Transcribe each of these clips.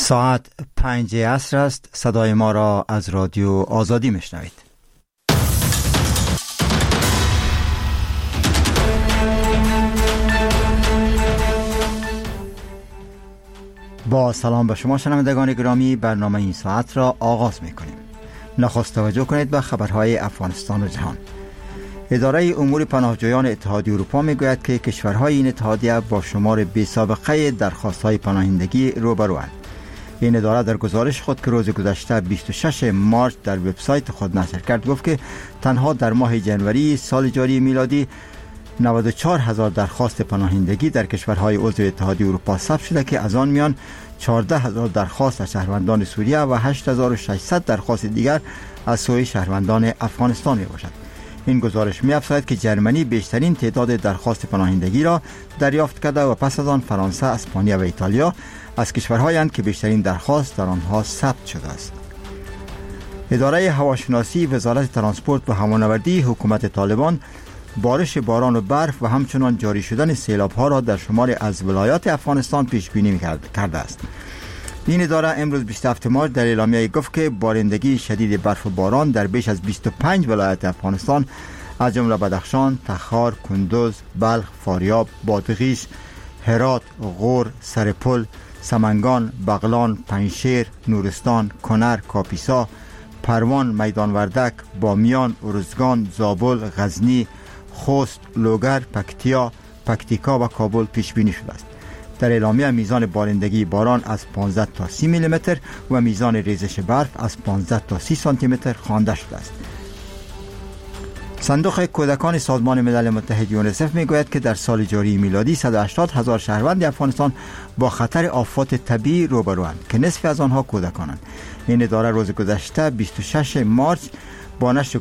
ساعت 5 عصر است. صدای ما را از رادیو آزادی میشنوید. با سلام به شما شنوندگان گرامی، برنامه این ساعت را آغاز میکنیم. نخست توجه کنید به خبرهای افغانستان و جهان. اداره امور پناهجویان اتحادیه اروپا میگوید که کشورهای این اتحادیه با شمار بی‌سابقه درخواست‌های پناهندگی روبروند. این اداره در گزارش خود که روز گذشته 26 مارس در وبسایت خود نشر کرد گفت که تنها در ماه جنوری سال جاری میلادی 94,000 درخواست پناهندگی در کشورهای عضو اتحادیه اروپا ثبت شده که از آن میان 14,000 درخواست از شهروندان سوریه و 8,600 درخواست دیگر از سوی شهروندان افغانستان می باشد. این گزارش می افزاید که جرمنی بیشترین تعداد درخواست پناهندگی را دریافت کرده و پس از آن فرانسه، اسپانیا و ایتالیا از کشورهایند که بیشترین درخواست در آنها ثبت شده است. اداره هواشناسی وزارت ترانسپورت و هوانوردی حکومت طالبان بارش باران و برف و همچنان جاری شدن سیلاب‌ها را در شماری از ولایات افغانستان پیش بینی کرده است. این اداره امروز 27 مارس در اعلامیه گفت که بارندگی شدید برف و باران در بیش از 25 ولایت افغانستان از جمله بدخشان، تخار، کندوز، بلخ، فاریاب، بادغیس، هرات، غور، سرپل، سمنگان، بغلان، پنجشیر، نورستان، کنر، کاپیسا، پروان، میدان وردک، بامیان، ارزگان، زابل، غزنی، خوست، لوگر، پکتیکا و کابل پیش بینی شده است. در اعلامیه میزان بارندگی باران از 15 تا 30 میلیمتر و میزان ریزش برف از 15 تا 30 سانتی متر خوانده شده است. صندوق کودکان سازمان ملل متحد یونیسف میگوید که در سال جاری میلادی 180,000 شهروند افغانستان با خطر آفات طبیعی روبروند که نصف از آنها کودکانند. این اداره روز گذشته 26 مارس با نشر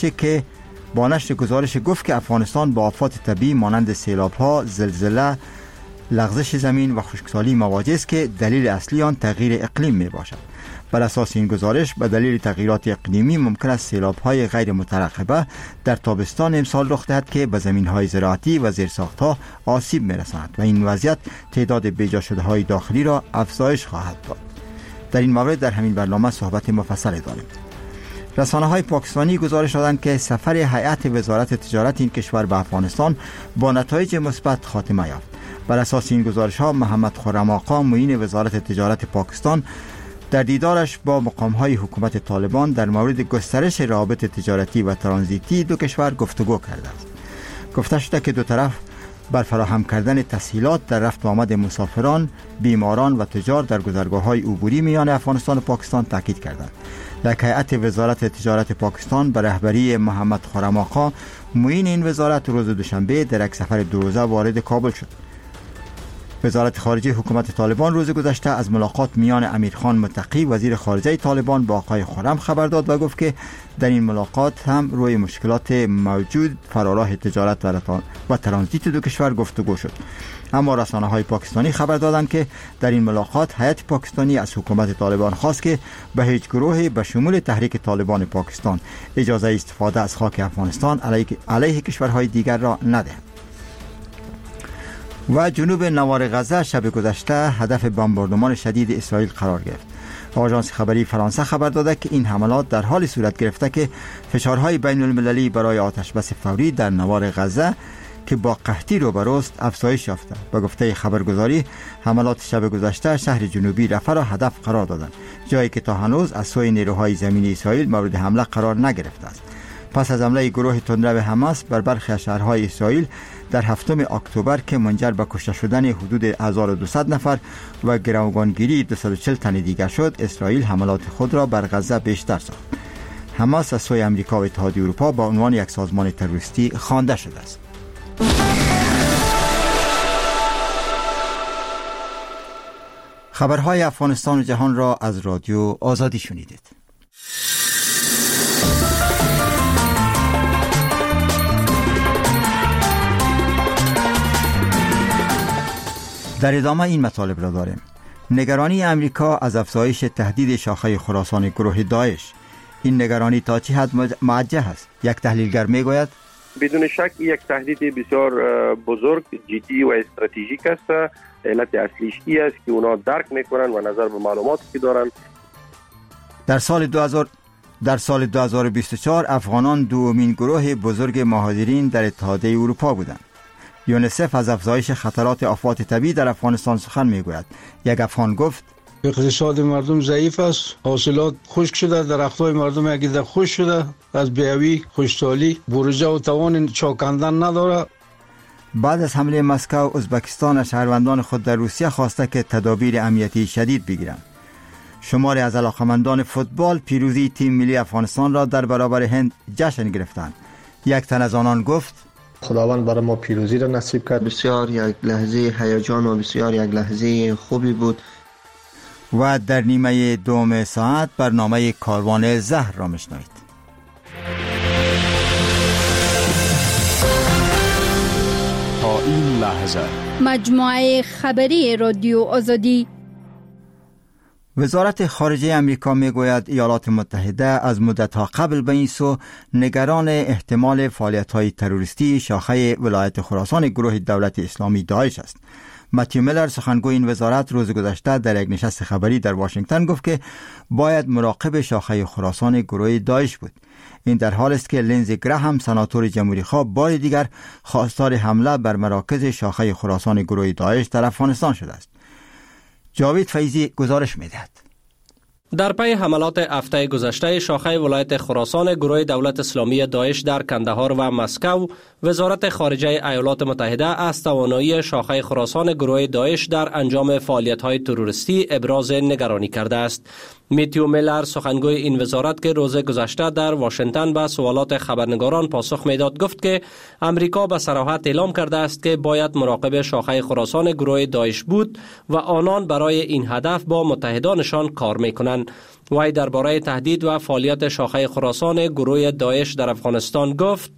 گزارش گفت که افغانستان با آفات طبیعی مانند سیلاب‌ها، زلزله، لغزش زمین و خشکسالی مواجه است که دلیل اصلی آن تغییر اقلیم می باشد. بر اساس این گزارش به دلیل تغییرات اقلیمی ممکن است سیلاب‌های غیر مترقبه در تابستان امسال رخ دهد که به زمین‌های زراعتی و زیرساخت‌ها آسیب می‌رساند و این وضعیت تعداد بیجا شده‌های داخلی را افزایش خواهد داد. در این مورد در همین برنامه صحبت مفصل داریم. رسانه‌های پاکستانی گزارش دادند که سفر هیئت وزارت تجارت این کشور به افغانستان با نتایج مثبت خاتمه یافت. بر اساس این گزارش‌ها محمد خرم آقا معین وزارت تجارت پاکستان در دیدارش با مقام‌های حکومت طالبان در مورد گسترش روابط تجارتی و ترانزیتی دو کشور گفتگو کرده است. گفته شده که دو طرف بر فراهم کردن تسهیلات در رفت و آمد مسافران، بیماران و تجار در گذرگاه‌های عبوری میان افغانستان و پاکستان تاکید کردند. یک هیئت وزارت تجارت پاکستان به رهبری محمد خرم آقا معین این وزارت روز دوشنبه در یک سفر 2 روزه وارد کابل شد. وزارت خارجه حکومت طالبان روز گذشته از ملاقات میان امیرخان متقی وزیر خارجه طالبان با آقای خرم خبر داد و گفت که در این ملاقات هم روی مشکلات موجود فراراه تجارت و ترانزیت دو کشور گفتگو شد. اما رسانه‌های پاکستانی خبر دادند که در این ملاقات هیئت پاکستانی از حکومت طالبان خواست که به هیچ گروهی به شمول تحریک طالبان پاکستان اجازه استفاده از خاک افغانستان علیه کشورهای دیگر را ندهد. و جنوب نوار غزه شب گذشته هدف بمباردمان شدید اسرائیل قرار گرفت. آژانس خبری فرانسه خبر داده که این حملات در حال صورت گرفته که فشارهای بین المللی برای آتش بس فوری در نوار غزه که با قحطی روبروست افزایش یافته. به گفته خبرگزاری حملات شب گذشته شهر جنوبی رفح را هدف قرار دادند، جایی که تا هنوز از سوی نیروهای زمینی اسرائیل مورد حمله قرار نگرفته است. پس از حمله گروه تندرو حماس بر برخی از شهرهای اسرائیل در 7 اکتبر که منجر به کشته شدن حدود 1200 نفر و گروگانگیری 240 تن دیگر شد، اسرائیل حملات خود را بر غزه بیشتر ساخت. حماس از سوی آمریکا و اتحادیه اروپا با عنوان یک سازمان تروریستی خوانده شده است. خبرهای افغانستان و جهان را از رادیو آزادی شنیدید. در ادامه این مطالب را داریم. نگرانی امریکا از افزایش تهدید شاخه خراسان گروه داعش. این نگرانی تا چه حد موجه است؟ یک تحلیلگر میگوید بدون شک یک تهدید بسیار بزرگ، جدی و استراتژیک است. علت اصلیش است که اونا درک میکنن و نظر به معلوماتی که دارن. در سال 2024 افغانان دومین گروه بزرگ مهاجرین در اتحادیه اروپا بودند. یونیسف از افزایش خطرات آفات طبیعی در افغانستان سخن میگوید. یک افغان گفت اقتصاد مردم ضعیف است، حاصلات خشک شده، درختای مردم یکیده خشک شده، از بیابی، خشکسالی، بروجه و توان چاکاندن نداره. بعد از حمله مسکو، ازبکستان از شهروندان خود در روسیه خواسته که تدابیر امنیتی شدید بگیرند. شماری از علاقمندان فوتبال پیروزی تیم ملی افغانستان را در برابر هند جشن گرفتند. یک تن از آنان گفت خداوند برای ما پیروزی را نصیب کرد. بسیار یک لحظه هیجان و بسیار یک لحظه خوبی بود. و در نیمه دوم ساعت برنامه کاروان زهر را میشنوید. تا این لحظه مجموعه خبری رادیو آزادی. وزارت خارجه امریکا میگوید ایالات متحده از مدت‌ها قبل به این سو نگران احتمال فعالیت‌های تروریستی شاخه ولایت خراسان گروه دولت اسلامی داعش است. متیو میلر سخنگوی این وزارت روز گذشته در یک نشست خبری در واشنگتن گفت که باید مراقب شاخه خراسان گروه داعش بود. این در حال است که لینزی گراهام سناتور جمهوری خواه بار دیگر خواستار حمله بر مراکز شاخه خراسان گروه داعش در افغانستان شده است. جاوید فیضی گزارش می‌دهد. در پی حملات هفته گذشته شاخه ولایت خراسان گروه دولت اسلامی داعش در کندهار و مسکو، وزارت خارجه ایالات متحده از توانایی شاخه خراسان گروه داعش در انجام فعالیت‌های تروریستی ابراز نگرانی کرده است. متیو میلر سخنگوی این وزارت که روز گذشته در واشنگتن به سوالات خبرنگاران پاسخ میداد گفت که امریکا به صراحت اعلام کرده است که باید مراقب شاخه خراسان گروه داعش بود و آنان برای این هدف با متحدانشان کار میکنند. وی درباره تهدید و فعالیت شاخه خراسان گروه داعش در افغانستان گفت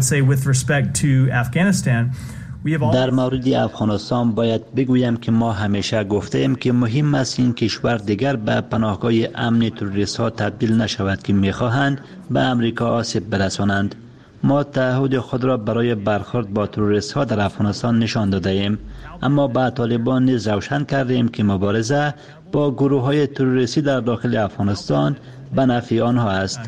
در مورد افغانستان باید بگویم که ما همیشه گفته ایم که مهم است این کشور دیگر به پناهگاه امن تروریست ها تبدیل نشود که میخواهند به امریکا آسیب برسانند. ما تعهد خود را برای برخورد با تروریست ها در افغانستان نشان داده ایم، اما با طالبان نیز روشن کرده ایم که مبارزه با گروه های تروریستی در داخل افغانستان به نفع آنها است.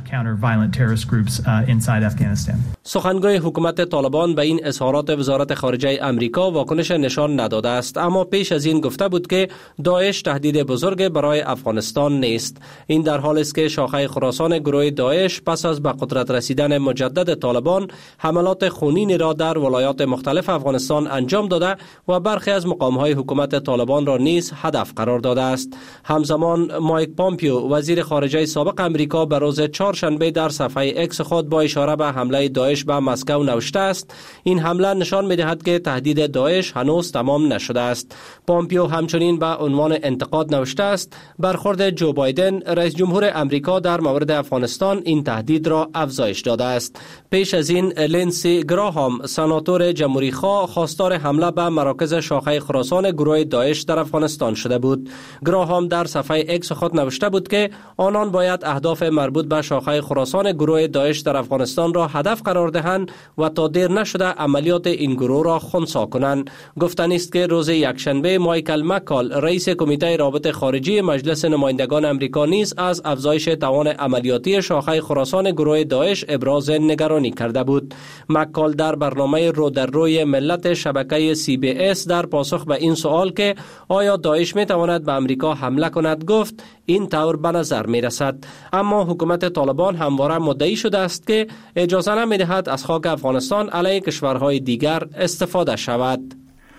سخنگوی حکومت طالبان به این اظهارات وزارت خارجه امریکا واکنش نشان نداده است، اما پیش از این گفته بود که داعش تهدید بزرگ برای افغانستان نیست. این در حال است که شاخه خراسان گروه داعش پس از به قدرت رسیدن مجدد طالبان حملات خونینی را در ولایات مختلف افغانستان انجام داده و برخی از مقام‌های حکومت طالبان را نیز هدف قرار داده است. همزمان مایک پامپیو وزیر خارجه سابق امریکا به روز چهارشنبه در صفحه اکس خود با اشاره به حمله داعش به مسکو نوشته است این حمله نشان می‌دهد که تهدید داعش هنوز تمام نشده است. پامپیو همچنین به عنوان انتقاد نوشته است برخورد جو بایدن رئیس جمهور امریکا در مورد افغانستان این تهدید را افزایش داده است. پیش از این لینسی گراهام سناتور جمهوری خواه خواستار حمله به مراکز شاخه خراسان گروه داعش در افغانستان شده بود. گراهام در صفحه اکس خود نوشته بود که آنان باید اهداف مربوط به شاخه خراسان گروه داعش در افغانستان را هدف قرار دهند و تا دیر نشده عملیات این گروه را خنثی کنند. گفتنی است که روز یکشنبه مایکل مکال رئیس کمیته روابط خارجی مجلس نمایندگان امریکا نیز از افزایش توان عملیاتی شاخه خراسان گروه داعش ابراز نگرانی کرده بود. مکال در برنامه رو در روی ملت شبکه CBS در پاسخ به این سوال که آیا داعش می تواند به امریکا حمله کند گفت این طور به نظر می رسد، اما حکومت طالبان همواره مدعی شده است که اجازه نمی دهد از خاک افغانستان علیه کشورهای دیگر استفاده شود.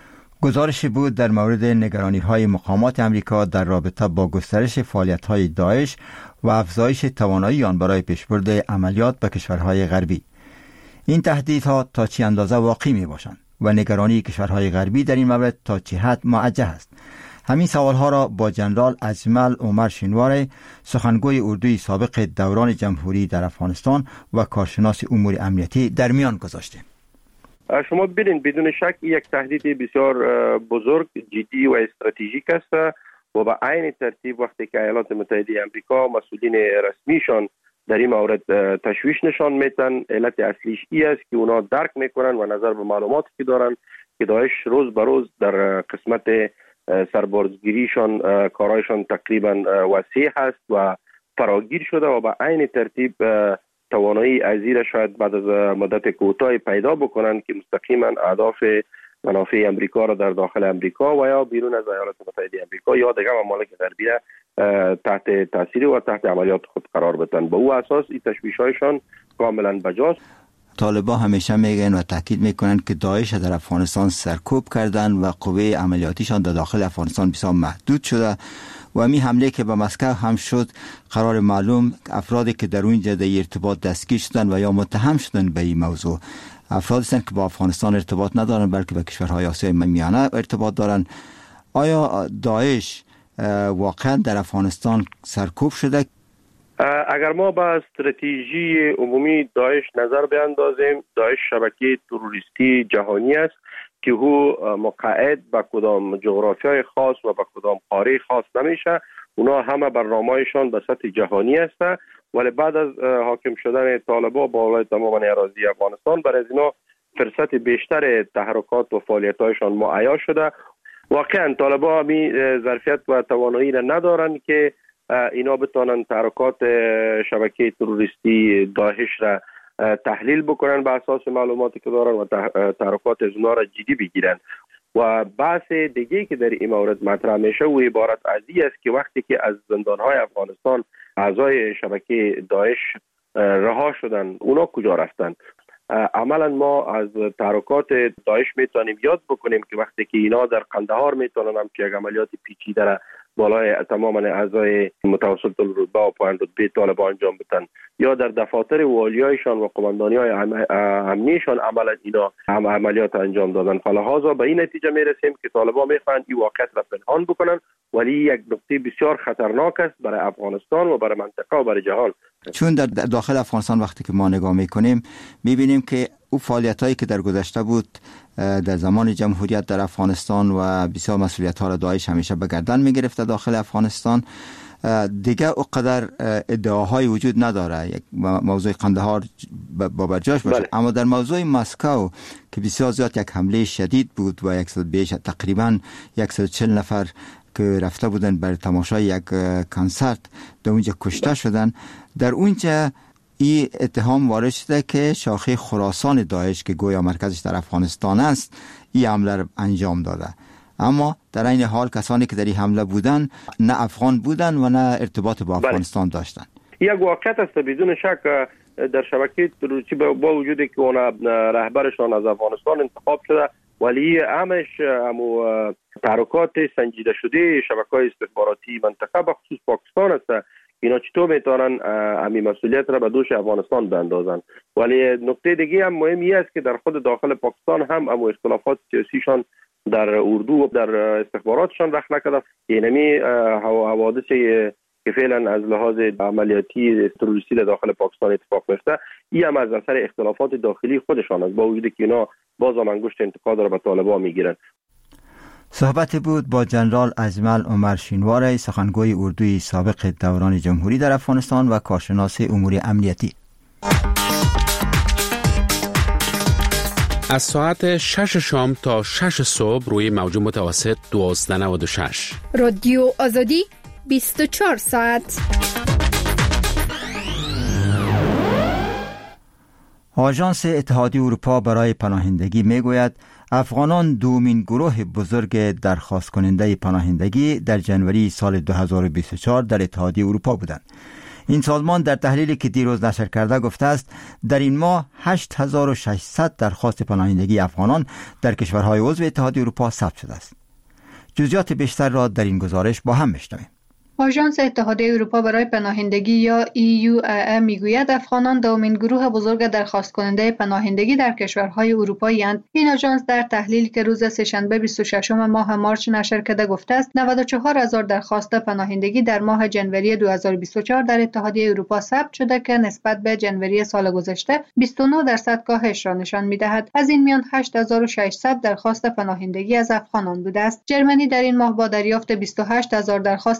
گزارشی بود در مورد نگرانی‌های مقامات امریکا در رابطه با گسترش فعالیت‌های داعش و افزایش توانایی آن برای پیشبرد عملیات به کشورهای غربی. این تهدیدها تا چه اندازه واقعی می‌باشند و نگرانی کشورهای غربی در این مورد تا چه حد موجه است؟ همین سوالها را با جنرال اجمل عمر شینوار سخنگوی اردوی سابق دوران جمهوری در افغانستان و کارشناس امور امنیتی در میان گذاشتیم. شما ببینید بدون شک یک تهدید بسیار بزرگ، جدی و استراتژیک است و به عین ترتیب وقتی که ایالات متحده آمریکا مسئولین رسمیشان در این مورد تشویش نشان میدن. علت اصلیش ای است که اونا درک میکنن و نظر به معلوماتی که دارن که داعش روز به روز در قسمت سربازگیریشان کارایشان تقریبا وسیع هست و فراگیر شده و به عین ترتیب توانایی ازیر شاید بعد از مدت کوتاهی پیدا بکنن که مستقیما اهداف منافع امریکا را در داخل امریکا و یا بیرون از ایالات متحده امریکا یا دیگر ممالک غربی تحت تاثیر و تحت عملیات خود قرار بدن. به او اساس این تشویش‌هایشان کاملا بجاست. طالبان همیشه میگن و تاکید میکنن که داعش در افغانستان سرکوب کردن و قوه عملیاتیشان در داخل افغانستان بسیار محدود شده و می حمله که به مسکو هم شد قرار معلوم افرادی که در اونجا در ارتباط دستگیر شدن و یا متهم شدن به این موضوع افرادی هستند که با افغانستان ارتباط ندارن بلکه با کشورهای آسیای میانه ارتباط دارن. آیا داعش واقعا در افغانستان سرکوب شده؟ اگر ما به استراتژی عمومی داعش نظر بیاندازیم، داعش شبکه تروریستی جهانی است که او مقعد به کدام جغرافیای خاص و به کدام قاره خاص نمیشه. اونا همه برنامه‌شان به سطح جهانی است، ولی بعد از حاکم شدن طالبان بالای تمام اراضی افغانستان برای اینا فرصت بیشتر تحرکات و فعالیت‌هایشان معیا شده. واقعا طالبان می ظرفیت و توانایی را ندارن که اینا بتونن تحرکات شبکه تروریستی داعش را تحلیل بکنن به اساس معلوماتی که دارن و تحرکات از اونا را جدی بگیرن. و بحث دیگه که در این مورد مطرح میشه و عبارت از این است که وقتی که از زندانهای افغانستان اعضای شبکه داعش رها شدن اونا کجا رفتن؟ عملا ما از تحرکات داعش میتونیم یاد بکنیم که وقتی که اینا در قندهار میتونن همچه یک عملیات پیچیده را بالای تمام اعضای متوسط الرتبه و پایین رتبه طالبان انجام بدن یا در دفاتر والیایشان و قماندانی‌های امنیشان عملا اینا عملیات انجام دادن. فلهذا به این نتیجه میرسیم که طالبان میخوان این واقعیت را پنهان بکنن، ولی یک نقطه بسیار خطرناک است برای افغانستان و برای منطقه و برای جهان. چون در داخل افغانستان وقتی که ما نگاه میکنیم میبینیم که او فعالیتایی که در گذشته بود در زمان جمهوریت در افغانستان و بسیار مسئولیت‌ها را داعش همیشه به گردن می‌گرفت داخل افغانستان، دیگه اونقدر ادعاهای وجود نداره یک موضوع قندهار با برجاش باشه. اما در موضوع مسکو که بسیار زیاد یک حمله شدید بود و تقریبا 140 نفر که رفته بودن برای تماشای یک کنسرت در اونجا کشته شدن، در اونجا این اتهام وارد شده که شاخه خراسان داعش که گویا مرکزش در افغانستان است این حمله را انجام داده. اما در این حال کسانی که در این حمله بودن نه افغان بودن و نه ارتباط با افغانستان داشتن. یک واقعیت است بدون شک در شبکه تروریستی با وجودی که اون رهبرشان از افغانستان انتخاب شده، ولی همش همو تحرکات سنجیده شده شبکه‌های استخباراتی منطقه به خصوص پاکستان است. اینا چطور میتونن همین مسئولیت را به دوش افغانستان بندازن؟ ولی نکته دیگه هم مهمی است که در خود داخل پاکستان هم اختلافات سیاسیشان در اردو و در استخباراتشان رخ نکرده. یعنی حوادث که فعلا از لحاظ عملیاتی تروریستی در داخل پاکستان اتفاق میفته این هم از اثر اختلافات داخلی خودشان است، با وجودی که اینا باز هم انگشت انتقاد را به طالبان میگیرن. صحبت بود با جنرال اجمل عمر شینوار، سخنگوی اردوی سابق دوران جمهوری در افغانستان و کارشناس امور امنیتی. از ساعت 6 شام تا 6 صبح روی موج متوسط 1296 رادیو آزادی 24 ساعت. آژانس اتحادیه اروپا برای پناهندگی میگوید افغانان دومین گروه بزرگ درخواست کننده پناهندگی در جنوری سال 2024 در اتحادیه اروپا بودند. این سازمان در تحلیلی که دیروز نشر کرده گفته است در این ماه 8600 درخواست پناهندگی افغانان در کشورهای عضو اتحادیه اروپا ثبت شده است. جزئیات بیشتر را در این گزارش با هم میشنویم. آژانس اتحادیه اروپا برای پناهندگی یا EUAM میگوید افغانان دومین گروه بزرگ درخواست کننده پناهندگی در کشورهای اروپایی اند. این آژانس در تحلیلی که روز سه‌شنبه 26 ماه مارس نشر کرده گفته است 94000 درخواست پناهندگی در ماه جنوری 2024 در اتحادیه اروپا ثبت شده که نسبت به جنوری سال گذشته 29% کاهش را نشان می‌دهد. از این میان 8600 درخواست پناهندگی از افغانان بوده است. جرمنی در این ماه با دریافت 28000 درخواست پناهندگی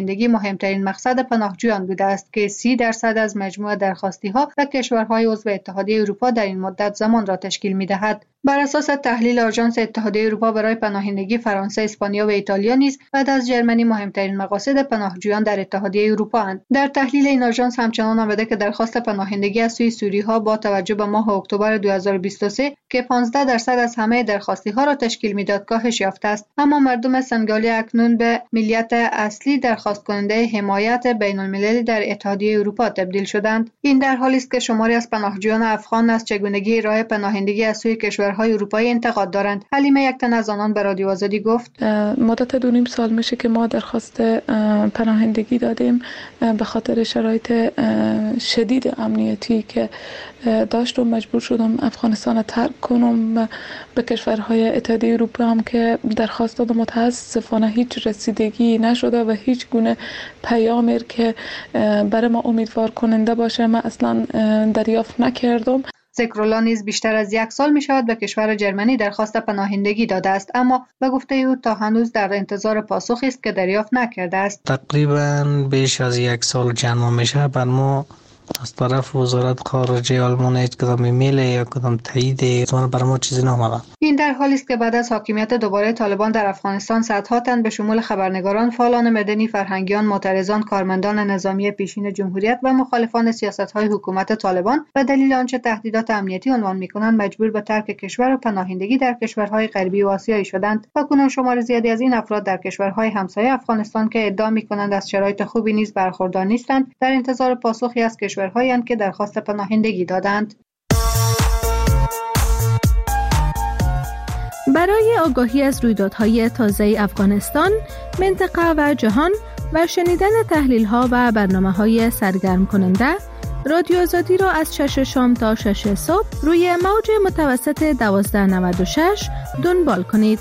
پناهندگی مهمترین مقصد پناهجویان بوده است که 30% از مجموع درخواستی‌ها و کشورهای عضو اتحادیه اروپا در این مدت زمان را تشکیل می‌دهد. بر اساس تحلیل آژانس اتحادیه اروپا برای پناهندگی، فرانسه، اسپانیا و ایتالیا نیز بعد از ژرمنی مهمترین مقاصد پناهجویان در اتحادیه اروپا اند. در تحلیل این آژانس همچنان آمده که درخواست پناهندگی از سوی سوری‌ها با توجه به ماه اکتبر 2023 که 15% از همه درخواستی‌ها را تشکیل می‌داد کاهش یافته است، اما مردم سنگالی اکنون به ملیت اصلی درخواست کننده حمایت بین‌المللی در اتحادیه اروپا تبدیل شدند. این در حالی است که شماری از پناهجویان افغان از چگونگی راه پناهندگی از سوی کشورهای اروپایی انتقاد دارند. حلیمه یک تن از آنان به رادیو آزادی گفت: مدت 2.5 سال میشه که ما درخواست پناهندگی دادیم به خاطر شرایط شدید امنیتی که داشت و مجبور شدم افغانستان ترک کنم. به کشورهای اتحادیه اروپا هم که درخواست دادم متاسفانه هیچ رسیدگی نشده و هیچ گونه پیامی که برای ما امیدوار کننده باشه ما اصلا دریافت نکردم. ذکرالله نیز بیشتر از 1 سال می شود به کشور ژرمنی درخواست پناهندگی داده است، اما به گفته او تا هنوز در انتظار پاسخی است که دریافت نکرده است. تقریبا بیش از 1 سال جمع میشه. بر ما از طرف وزارت خارجه آلمان هیچ کدام ایمیل یا کدام تایید بر ما چیزی نامده. این در حالی است که بعد از حاکمیت دوباره طالبان در افغانستان صدها تن به شمول خبرنگاران، فعالان مدنی، فرهنگیان، معترضان، کارمندان نظامی پیشین جمهوریت و مخالفان سیاست‌های حکومت طالبان به دلیل آنچه تهدیدات امنیتی عنوان می‌کنند مجبور به ترک کشور و پناهندگی در کشورهای غربی و آسیایی شدند. اکنون شمار زیادی از این افراد در کشورهای همسایه افغانستان که ادعا می‌کنند از شرایط خوبی نیز برخوردار نیستند، در انتظار پاسخی از کشورهایی که درخواست پناهندگی دادند. برای آگاهی از رویدادهای تازه افغانستان، منطقه و جهان و شنیدن تحلیل‌ها و برنامه‌های سرگرم کننده، رادیو آزادی را از 6 شام تا 6 صبح روی موج متوسط 1296 دنبال کنید.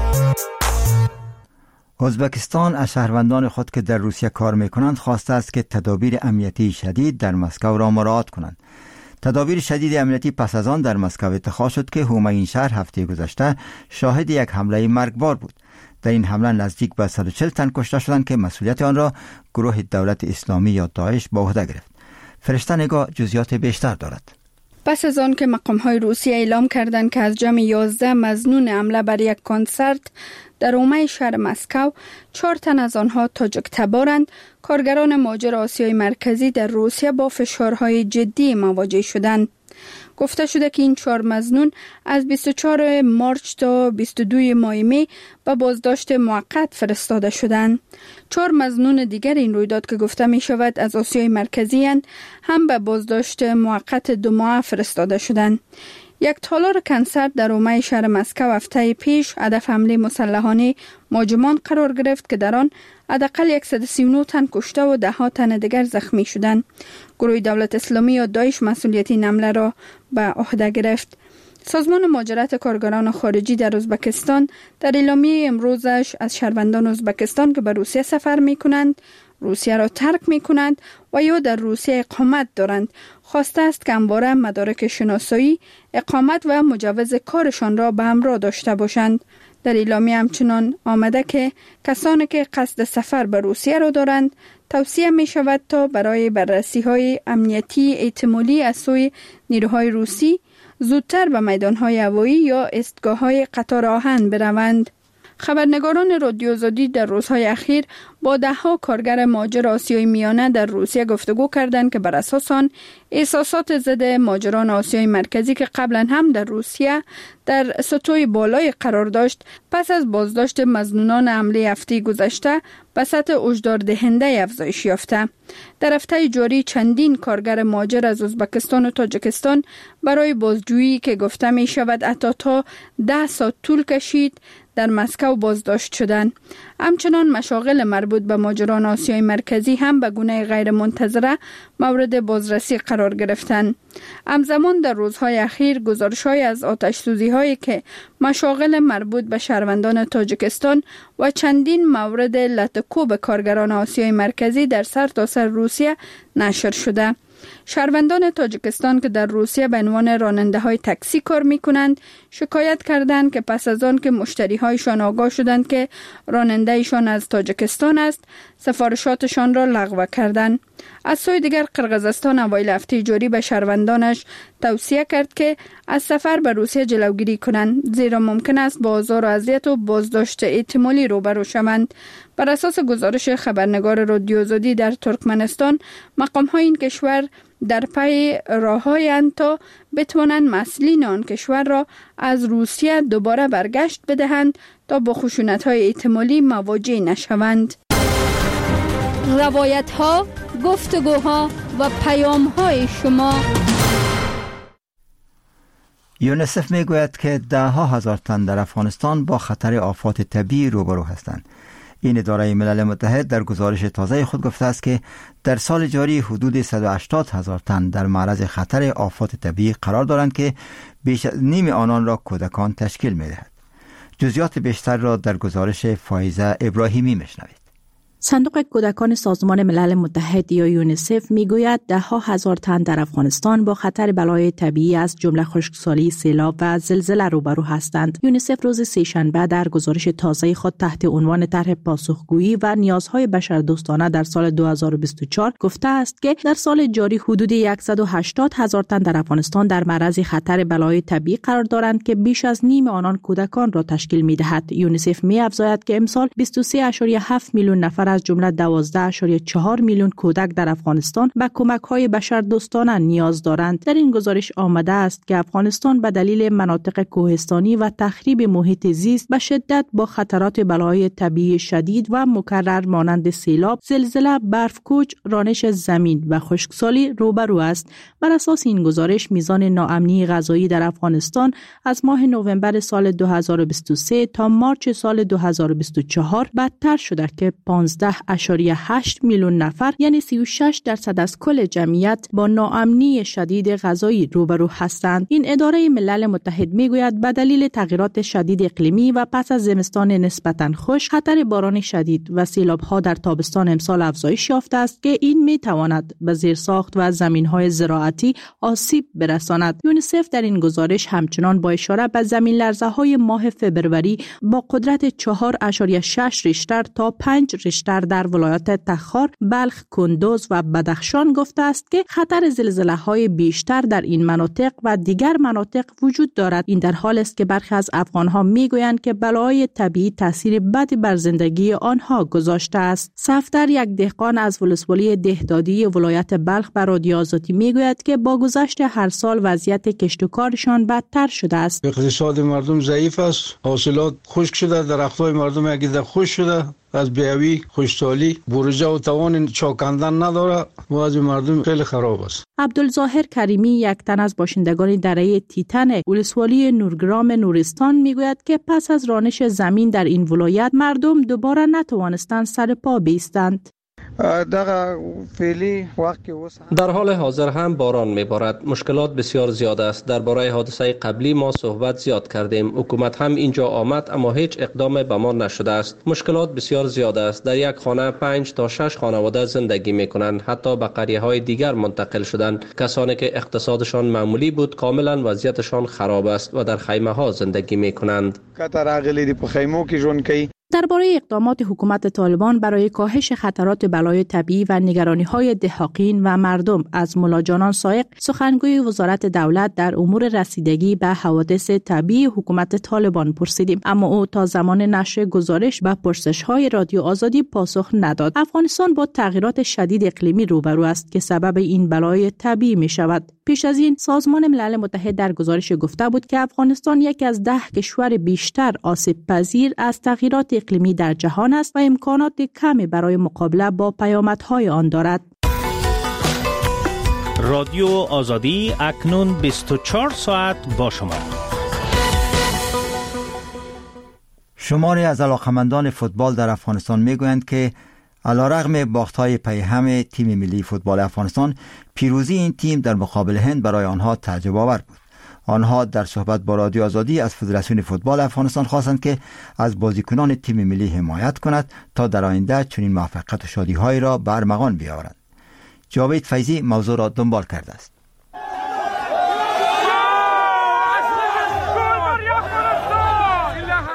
ازبکستان از شهروندان خود که در روسیه کار می‌کنند خواسته است که تدابیر امنیتی شدید در مسکو را مراعات کنند. تدابیر شدید امنیتی پس از آن در مسکو اتخاذ شد که حکومت این شهر هفته گذشته شاهد یک حمله مرگبار بود. در این حمله نزدیک به 140 تن کشته شدند که مسئولیت آن را گروه دولت اسلامی یا داعش به عهده گرفت. فرشته نگاه جزئیات بیشتر دارد. پس از آن که مقام‌های روسیه اعلام کردند که از جمع 11 مظنون حمله بر یک کنسرت در حومه شهر مسکو 4 تن از آنها تاجیک تبارند، کارگران مهاجر آسیای مرکزی در روسیه با فشارهای جدی مواجه شدند. گفته شده که این 4 مظنون از 24 مارچ تا 22 ماه می به بازداشت موقت فرستاده شدند. 4 مظنون دیگر این رویداد که گفته می شود از آسیای مرکزی اند هم به بازداشت موقت 2 ماه فرستاده شدند. یک تالار کنسرت در حومه شهر مسکو هفته پیش هدف حمله مسلحانه مهاجمان قرار گرفت که در آن حداقل 139 تن کشته و 10 تن دیگر زخمی شدند. گروه دولت اسلامی یا داعش مسئولیت این حمله را به عهده گرفت. سازمان مهاجرت کارگران خارجی در ازبکستان در اعلامیه امروزش از شهروندان ازبکستان که به روسیه سفر می کنند، روسیه را ترک می کنند و یا در روسیه اقامت دارند خواسته است که همواره مدارک شناسایی، اقامت و مجوز کارشان را به همراه داشته باشند. در اعلامیه همچنان آمده که کسانی که قصد سفر به روسیه را دارند توصیه می شود تا برای بررسی های امنیتی احتمالی از سوی نیروهای روسی زودتر به میدانهای هوایی یا ایستگاه‌های قطار آهن بروند. خبرنگاران رادیو آزادی در روزهای اخیر با 10 کارگر مهاجر آسیای میانه در روسیه گفتگو کردند که بر اساس آن احساسات ضد مهاجران آسیای مرکزی که قبلا هم در روسیه در سطوح بالای قرار داشت پس از بازداشت مظنونان حمله هفته گذشته به سطح هشدار دهنده افزایش یافته. در هفته جاری چندین کارگر مهاجر از ازبکستان و تاجیکستان برای بازجویی که گفته می شود حتی تا 10 ساعت طول کشید در مسکو بازداشت شدند. همچنان مشاغل مربوط به مهاجران آسیای مرکزی هم به گونه غیر منتظره مورد بازرسی قرار گرفتند. همزمان در روزهای اخیر گزارش‌های از آتش‌سوزی‌هایی که مشاغل مربوط به شهروندان تاجیکستان و چندین مورد لط‌وکوب کارگران آسیای مرکزی در سرتاسر روسیه نشر شده. شهروندان تاجیکستان که در روسیه به عنوان راننده‌های تاکسی کار می‌کنند شکایت کردند که پس از آن که مشتری‌هایشان آگاه شدند که راننده‌ایشان از تاجیکستان است سفارشاتشان را لغو کردند. از سوی دیگر قرقیزستان اوایل هفته جاری به شهروندانش توصیه کرد که از سفر به روسیه جلوگیری کنند، زیرا ممکن است با آزار و اذیت و بازداشت احتمالی روبرو شوند. بر اساس گزارش خبرنگار رادیو آزادی در ترکمنستان، مقام‌های این کشور در پی راه‌هایند تا بتوانند مسئولین آن کشور را از روسیه دوباره برگشت بدهند تا با خشونت‌های احتمالی مواجه نشوند. روایت‌ها، گفتگوها و پیام‌های شما. یونیسف میگوید که ده‌ها هزار تن در افغانستان با خطر آفات طبیعی روبرو هستند. این اداره ملل متحد در گزارش تازه خود گفته است که در سال جاری حدود 180 هزار تن در معرض خطر آفات طبیعی قرار دارند که بیش از نیم آنان را کودکان تشکیل می‌دهد. جزئیات بیشتر را در گزارش فایزه ابراهیمی میشنوید. صندوق کودکان سازمان ملل متحد یا یونیسف میگوید ده‌ها هزار تن در افغانستان با خطر بلای طبیعی از جمله خشکسالی، سیلاب و زلزله روبرو هستند. یونیسف روز سه‌شنبه در گزارش تازه خود تحت عنوان طرح پاسخگویی و نیازهای بشردوستانه در سال 2024 گفته است که در سال جاری حدود 180 هزار تن در افغانستان در معرض خطر بلای طبیعی قرار دارند که بیش از نیم آنان کودکان را تشکیل می‌دهد. یونیسف می‌افزاید که امسال 23.7 میلیون نفر از جمله 12.4 میلیون کودک در افغانستان به کمک‌های بشردوستانه نیاز دارند. در این گزارش آمده است که افغانستان به دلیل مناطق کوهستانی و تخریب محیط زیست به شدت با خطرات بلای طبیعی شدید و مکرر مانند سیلاب، زلزله، برفکوچ، رانش زمین و خشکسالی روبرو است. بر اساس این گزارش میزان ناامنی غذایی در افغانستان از ماه نوامبر سال 2023 تا مارچ سال 2024 بدتر شده که 15.8 میلیون نفر یعنی 36% از کل جمعیت با ناامنی شدید غذایی روبرو هستند. این اداره ملل متحد میگوید به دلیل تغییرات شدید اقلیمی و پس از زمستان نسبتاً خشک، خطر باران شدید و سیلاب‌ها در تابستان امسال افزایش یافته است که این میتواند به زیرساخت و زمین‌های زراعتی آسیب برساند. یونیسف در این گزارش همچنان با اشاره به زمین لرزه‌های ماه فوریه با قدرت 4.6 ریشتر تا 5 ریشتر در ولایات تخار، بلخ، کندوز و بدخشان گفته است که خطر زلزله‌های بیشتر در این مناطق و دیگر مناطق وجود دارد. این در حالی است که برخی از افغان‌ها میگویند که بلای طبیعی تاثیر بدی بر زندگی آنها گذاشته است. صفدر، یک دهقان از ولسوالی دهدادی ولایت بلخ، به رادیو آزادی میگوید که با گذشت هر سال وضعیت کشت و کارشان بدتر شده است. اقتصاد مردم ضعیف است، حاصلات خشک شده، درخت‌های مردم یکیده خشک شده، از بیاوی، خشکسالی، بروجه و توان چاکاندن نداره و از مردم خیلی خراب است. عبدالظاهر کریمی، یک تن از باشندگان دره تیتن ولسوالی نورگرام نورستان، میگوید که پس از رانش زمین در این ولایت مردم دوباره نتوانستند سر پا بایستند. در حال حاضر هم باران میبارد. مشکلات بسیار زیاد است. درباره حادثه قبلی ما صحبت زیاد کردیم. حکومت هم اینجا آمد اما هیچ اقدام به ما نشده است. مشکلات بسیار زیاد است. در یک خانه 5 تا 6 خانواده زندگی میکنند. حتی به قریه های دیگر منتقل شدند. کسانی که اقتصادشان معمولی بود کاملا وضعیتشان خراب است و در خیمه ها زندگی میکنند. درباره اقدامات حکومت طالبان برای کاهش خطرات بلای طبیعی و نگرانی‌های دهقان و مردم از مولا جانان سایق، سخنگوی وزارت دولت در امور رسیدگی به حوادث طبیعی حکومت طالبان پرسیدیم، اما او تا زمان نشر گزارش به پرسش‌های رادیو آزادی پاسخ نداد. افغانستان با تغییرات شدید اقلیمی روبرو است که سبب این بلای طبیعی می‌شود. پیش از این سازمان ملل متحد در گزارش گفته بود که افغانستان یکی از 10 کشور بیشتر آسیب پذیر از تغییرات اقلیمی در جهان است و امکانات کمی برای مقابله با پیامدهای آن دارد. رادیو آزادی اکنون 24 ساعت با شما. شماری از علاقمندان فوتبال در افغانستان میگویند که علیرغم باخت‌های پیهم تیم ملی فوتبال افغانستان، پیروزی این تیم در مقابل هند برای آنها تعجب آور بود. آنها در صحبت با رادیو آزادی از فدراسیون فوتبال افغانستان خواستند که از بازیکنان تیم ملی حمایت کند تا در آینده چنین موفقیت و شادی‌هایی را به ارمغان بیاورند. جاوید فیضی موضوع را دنبال کرده است.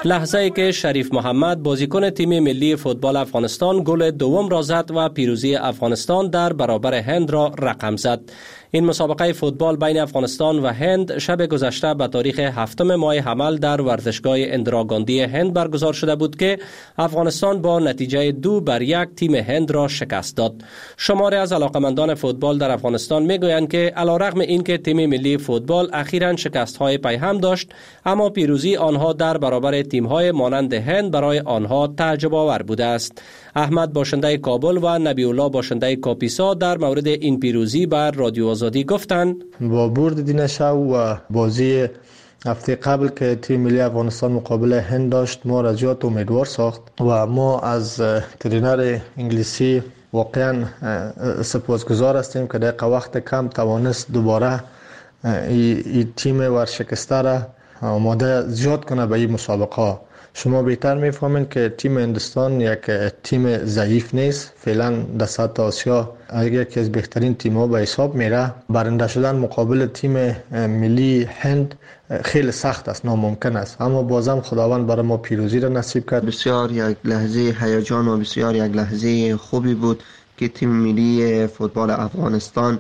لحظه‌ای که شریف محمد بازیکن تیم ملی فوتبال افغانستان گل دوم را زد و پیروزی افغانستان در برابر هند را رقم زد. این مسابقه فوتبال بین افغانستان و هند شب گذشته به تاریخ 7 ماه حمل در ورزشگاه اندرا گاندی هند برگزار شده بود که افغانستان با نتیجه 2-1 تیم هند را شکست داد. شماری از علاقمندان فوتبال در افغانستان میگویند که علیرغم اینکه تیم ملی فوتبال اخیراً شکست‌های پیهم داشت، اما پیروزی آنها در برابر تیم‌های مانند هند برای آنها تعجب آور بوده است. احمد باشنده کابل و نبی الله باشنده کاپیسا در مورد این پیروزی بر رادیو آزادی گفتند: با برد دینشو و بازی هفته قبل که تیم ملی افغانستان مقابل هند داشت، ما را زیاد امیدوار ساخت و ما از ترینر انگلیسی واقعا سپاسگزار هستیم که در وقت کم توانست دوباره این تیم ورشکسته را آماده زیاد کنه به این مسابقه. شما بهتر میفهمین که تیم هندوستان یک تیم ضعیف نیست. فعلا در سطح آسیا یکی از بهترین تیم‌ها به حساب میره. برنده شدن مقابل تیم ملی هند خیلی سخت است، ناممکن است، اما بازم خداوند برای ما پیروزی را نصیب کرد. بسیار یک لحظه هیجان و بسیار یک لحظه خوبی بود که تیم ملی فوتبال افغانستان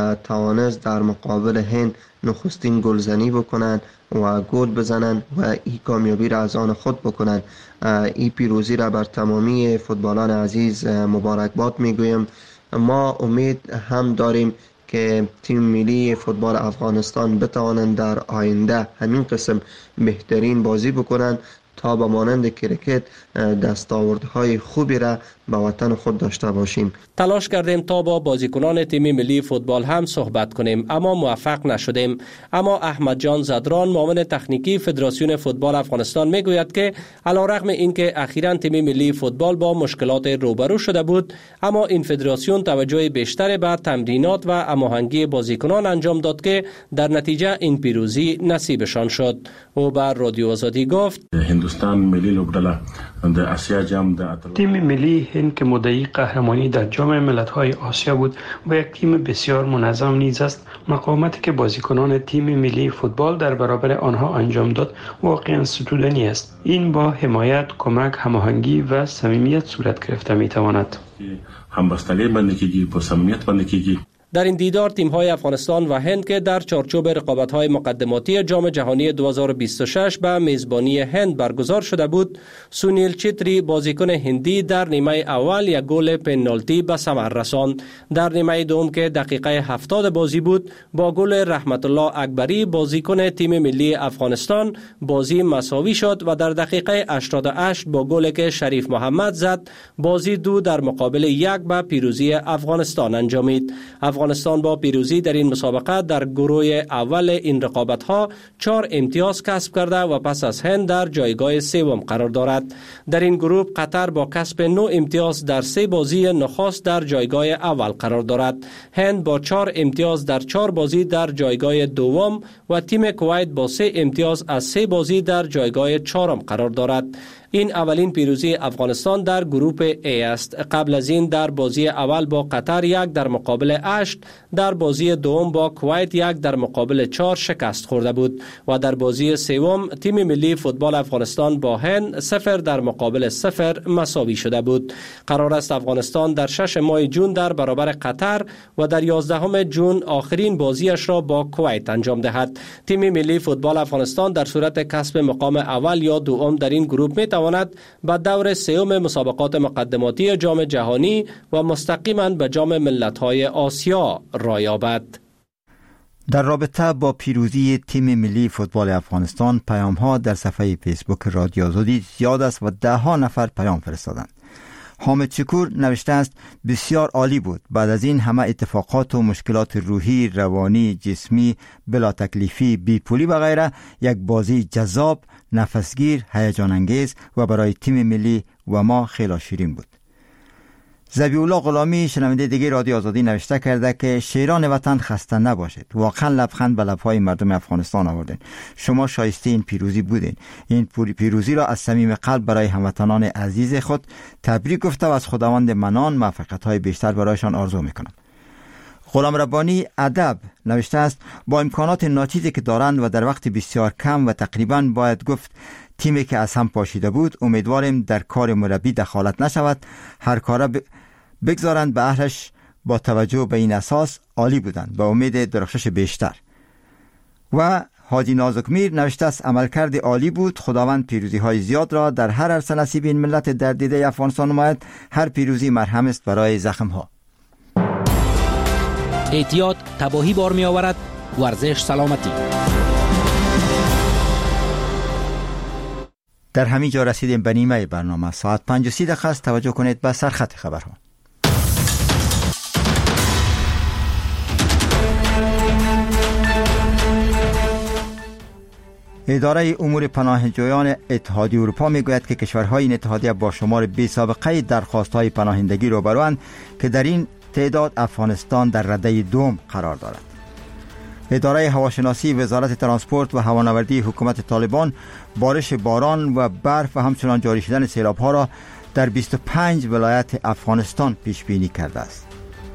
توانست در مقابل هند نخستین گلزنی بکنند و گل بزنند و این کامیابی را از آن خود بکنند. این پیروزی را بر تمامی فوتبالان عزیز مبارکباد میگویم. ما امید هم داریم که تیم ملی فوتبال افغانستان بتوانند در آینده همین قسم بهترین بازی بکنند تا به مانند کرکت دستاوردهای خوبی را به وطن خود داشته باشیم. تلاش کردیم تا با بازیکنان تیم ملی فوتبال هم صحبت کنیم، اما موفق نشدیم. اما احمد جان زدران، معاون تکنیکی فدراسیون فوتبال افغانستان میگوید که علیرغم اینکه اخیراً تیم ملی فوتبال با مشکلات روبرو شده بود، اما این فدراسیون توجه بیشتر به تمرینات و هماهنگی بازیکنان انجام داد که در نتیجه این پیروزی نصیبشان شد. او بر رادیو آزادی گفت: هندوستان ملی لوبډله د آسیا جام د تیم ملی هند که مدعی قهرمانی در جام ملت‌های آسیا بود و یک تیم بسیار منظم نیز است. مقاومتی که بازیکنان تیم ملی فوتبال در برابر آنها انجام داد واقعا ستودنی است. این با حمایت، کمک، هماهنگی و صمیمیت صورت گرفته می‌تواند. همبستگی باندې کیږي، په صمیمیت باندې کیږي. در این دیدار تیم‌های افغانستان و هند که در چارچوب رقابت‌های مقدماتی جام جهانی 2026 به میزبانی هند برگزار شده بود، سونیل چتری بازیکن هندی در نیمه اول یک گل پنالتی به ثمر رساند. در نیمه دوم که دقیقه 70 بازی بود، با گل رحمت الله اکبری بازیکن تیم ملی افغانستان بازی مساوی شد و در دقیقه 88 با گلی که شریف محمد زد، بازی 2 در مقابل 1 به پیروزی افغانستان انجامید. افغانستان با پیروزی در این مسابقه در گروه اول این رقابت‌ها 4 امتیاز کسب کرده و پس از هند در جایگاه سوم قرار دارد. در این گروه قطر با کسب 9 امتیاز در 3 بازی نخست در جایگاه اول قرار دارد. هند با 4 امتیاز در 4 بازی در جایگاه دوم و تیم کویت با 3 امتیاز از 3 بازی در جایگاه چهارم قرار دارد. این اولین پیروزی افغانستان در گروه A است. قبل از این در بازی اول با قطر 1 در مقابل 8، در بازی دوم با کویت 1 در مقابل 4 شکست خورده بود و در بازی سوم تیم ملی فوتبال افغانستان با هند 0 در مقابل 0 مساوی شده بود. قرار است افغانستان در 6 ماه جون در برابر قطر و در 11 جون آخرین بازیش را با کویت انجام دهد. تیم ملی فوتبال افغانستان در صورت کسب مقام اول یا دوم در این گروه میتواند به دور سوم مسابقات مقدماتی جام جهانی و مستقیما به جام ملت‌های آسیا راه یابد. در رابطه با پیروزی تیم ملی فوتبال افغانستان پیام‌ها در صفحه فیسبوک رادیو آزادی زیاد است و 10 نفر پیام فرستادند. حامد شکور نوشته است: بسیار عالی بود. بعد از این همه اتفاقات و مشکلات روحی، روانی، جسمی، بلا تکلیفی، بی پولی و غیره، یک بازی جذاب، نفسگیر، هیجان انگیز و برای تیم ملی و ما خیلی شیرین بود. ذبیح الله غلامی شنونده دیگه رادیو آزادی نوشته کرده که شیران وطن خسته نباشید. واقعا لبخند به لبهای مردم افغانستان آوردین. شما شایسته این پیروزی بودین. این پیروزی را از صمیم قلب برای هموطنان عزیز خود تبریک گفته و از خداوند منان موفقیت‌های بیشتر برایشان آرزو میکنم. غلام ربانی ادب نوشته است: با امکانات ناچیزی که دارند و در وقت بسیار کم و تقریبا باید گفت تیمی که از هم پاشیده بود امیدواریم در کار مربی دخالت نشود، هر کاره بگذارند به اهلش. با توجه به این اساس عالی بودند، به امید درخشش بیشتر. و حاجی نازک میر نوشته است عملکرد عالی بود، خداوند پیروزی های زیاد را در هر عرصه نصیب این ملت در دیده افغانستان نماید. هر پیروزی مرهم است برای زخم ها. احتیاط تباهی بار می آورد، ورزش سلامتی. در همین جا رسیدیم به نیمه برنامه. ساعت 5:30 است. توجه کنید به سرخط خبرها. اداره امور پناهجویان اتحادیه اروپا میگوید که کشورهای این اتحادیه با شمار بی سابقه درخواست‌های پناهندگی روبروند که در این تعداد افغانستان در رده دوم قرار دارد. اداره هواشناسی وزارت ترانسپورت و هوانوردی حکومت طالبان بارش باران و برف و همچنان جاری شدن سیلاب‌ها را در 25 ولایت افغانستان پیش بینی کرده است.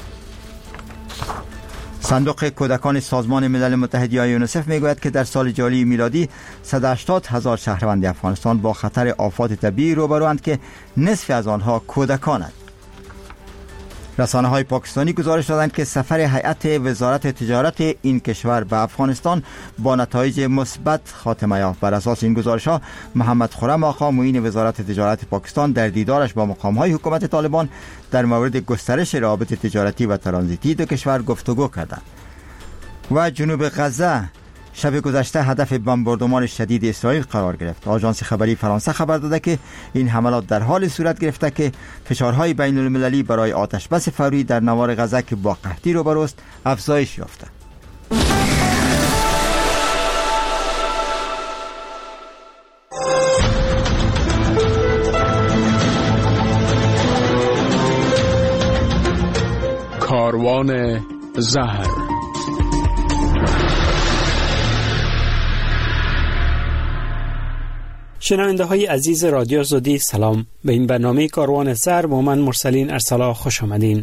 صندوق کودکان سازمان ملل متحد یا یونیسف میگوید که در سال جاری میلادی 180,000 شهروند افغانستان با خطر آفات طبیعی روبروند که نصف از آنها کودکانند. رسانه‌های پاکستانی گزارش دادند که سفر هیئت وزارت تجارت این کشور به افغانستان با نتایج مثبت خاتمه یافت. بر اساس این گزارش‌ها محمد خرم آقا معین وزارت تجارت پاکستان در دیدارش با مقام‌های حکومت طالبان در مورد گسترش روابط تجارتی و ترانزیتی دو کشور گفتگو کردند. و جنوب غزه شب گذشته هدف بمباردمان شدید اسرائیل قرار گرفت. آژانس خبری فرانسه خبر داده که این حملات در حال صورت گرفته که فشارهای بین المللی برای آتش بس فوری در نوار غزه که با قحطی روبروست افزایش یافته. کاروان زهر. شنونده های عزیز رادیو آزادی سلام. به این برنامه کاروان زهر با من مرسلین ارسلا خوش آمدین.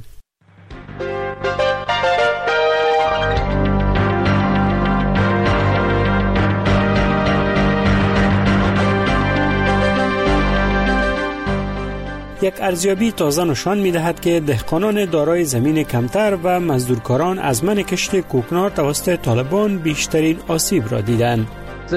یک ارزیابی تازه نشان می‌دهد که دهقانان دارای زمین کمتر و مزدورکاران از منع کشت کوکنار توسط طالبان بیشترین آسیب را دیدند.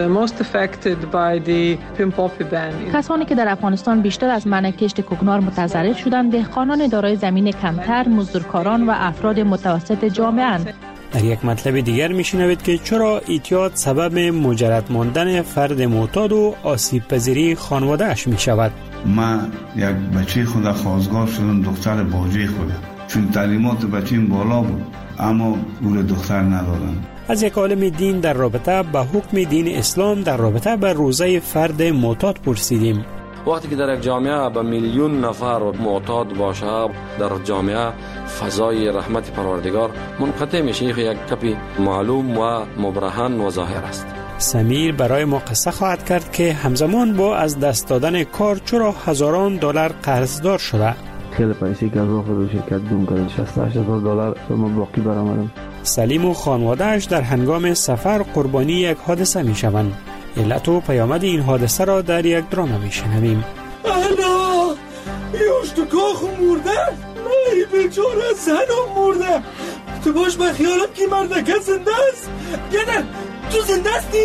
کسانی که در افغانستان بیشتر از منع کشت کوکنار متضرر شدند دهقانان دارای زمین کمتر، مزدورکاران و افراد متوسط جامعه اند. در یک مطلب دیگر میشنوید که چرا اعتیاد سبب مجرد ماندن فرد معتاد و آسیب پذیری خانواده اش می شود. من یک بچه خود خواستگار شدم، دختر باجه خودم، چون تعلیمات بچیم بالا بود اما گول دختر ندادم. از یک عالم دین در رابطه با حکم دین اسلام در رابطه با روزه فرد معتاد پرسیدیم. وقتی که در یک جامعه به میلیون نفر معتاد باشه، در جامعه فضای رحمت پروردگار منقطع میشه. یک کپی معلوم و مبرهن و ظاهر است. سمیر برای ما قصه خواهد کرد که همزمان با از دست دادن کار چرا هزاران دلار قرضدار شده. خیلی پیسه که از آخر شرکت گم کردن، 68,000 دلار ما باقی برآمدم. سلیم و خانواده‌اش در هنگام سفر قربانی یک حادثه میشوند. علت و پیامد این حادثه را در یک درام میشنویم. انا یوش تو کاخ مرده، ای بیچاره زنم مرده. تو باش به خیالم که مردکه زنده است. گنر تو زنده استی؟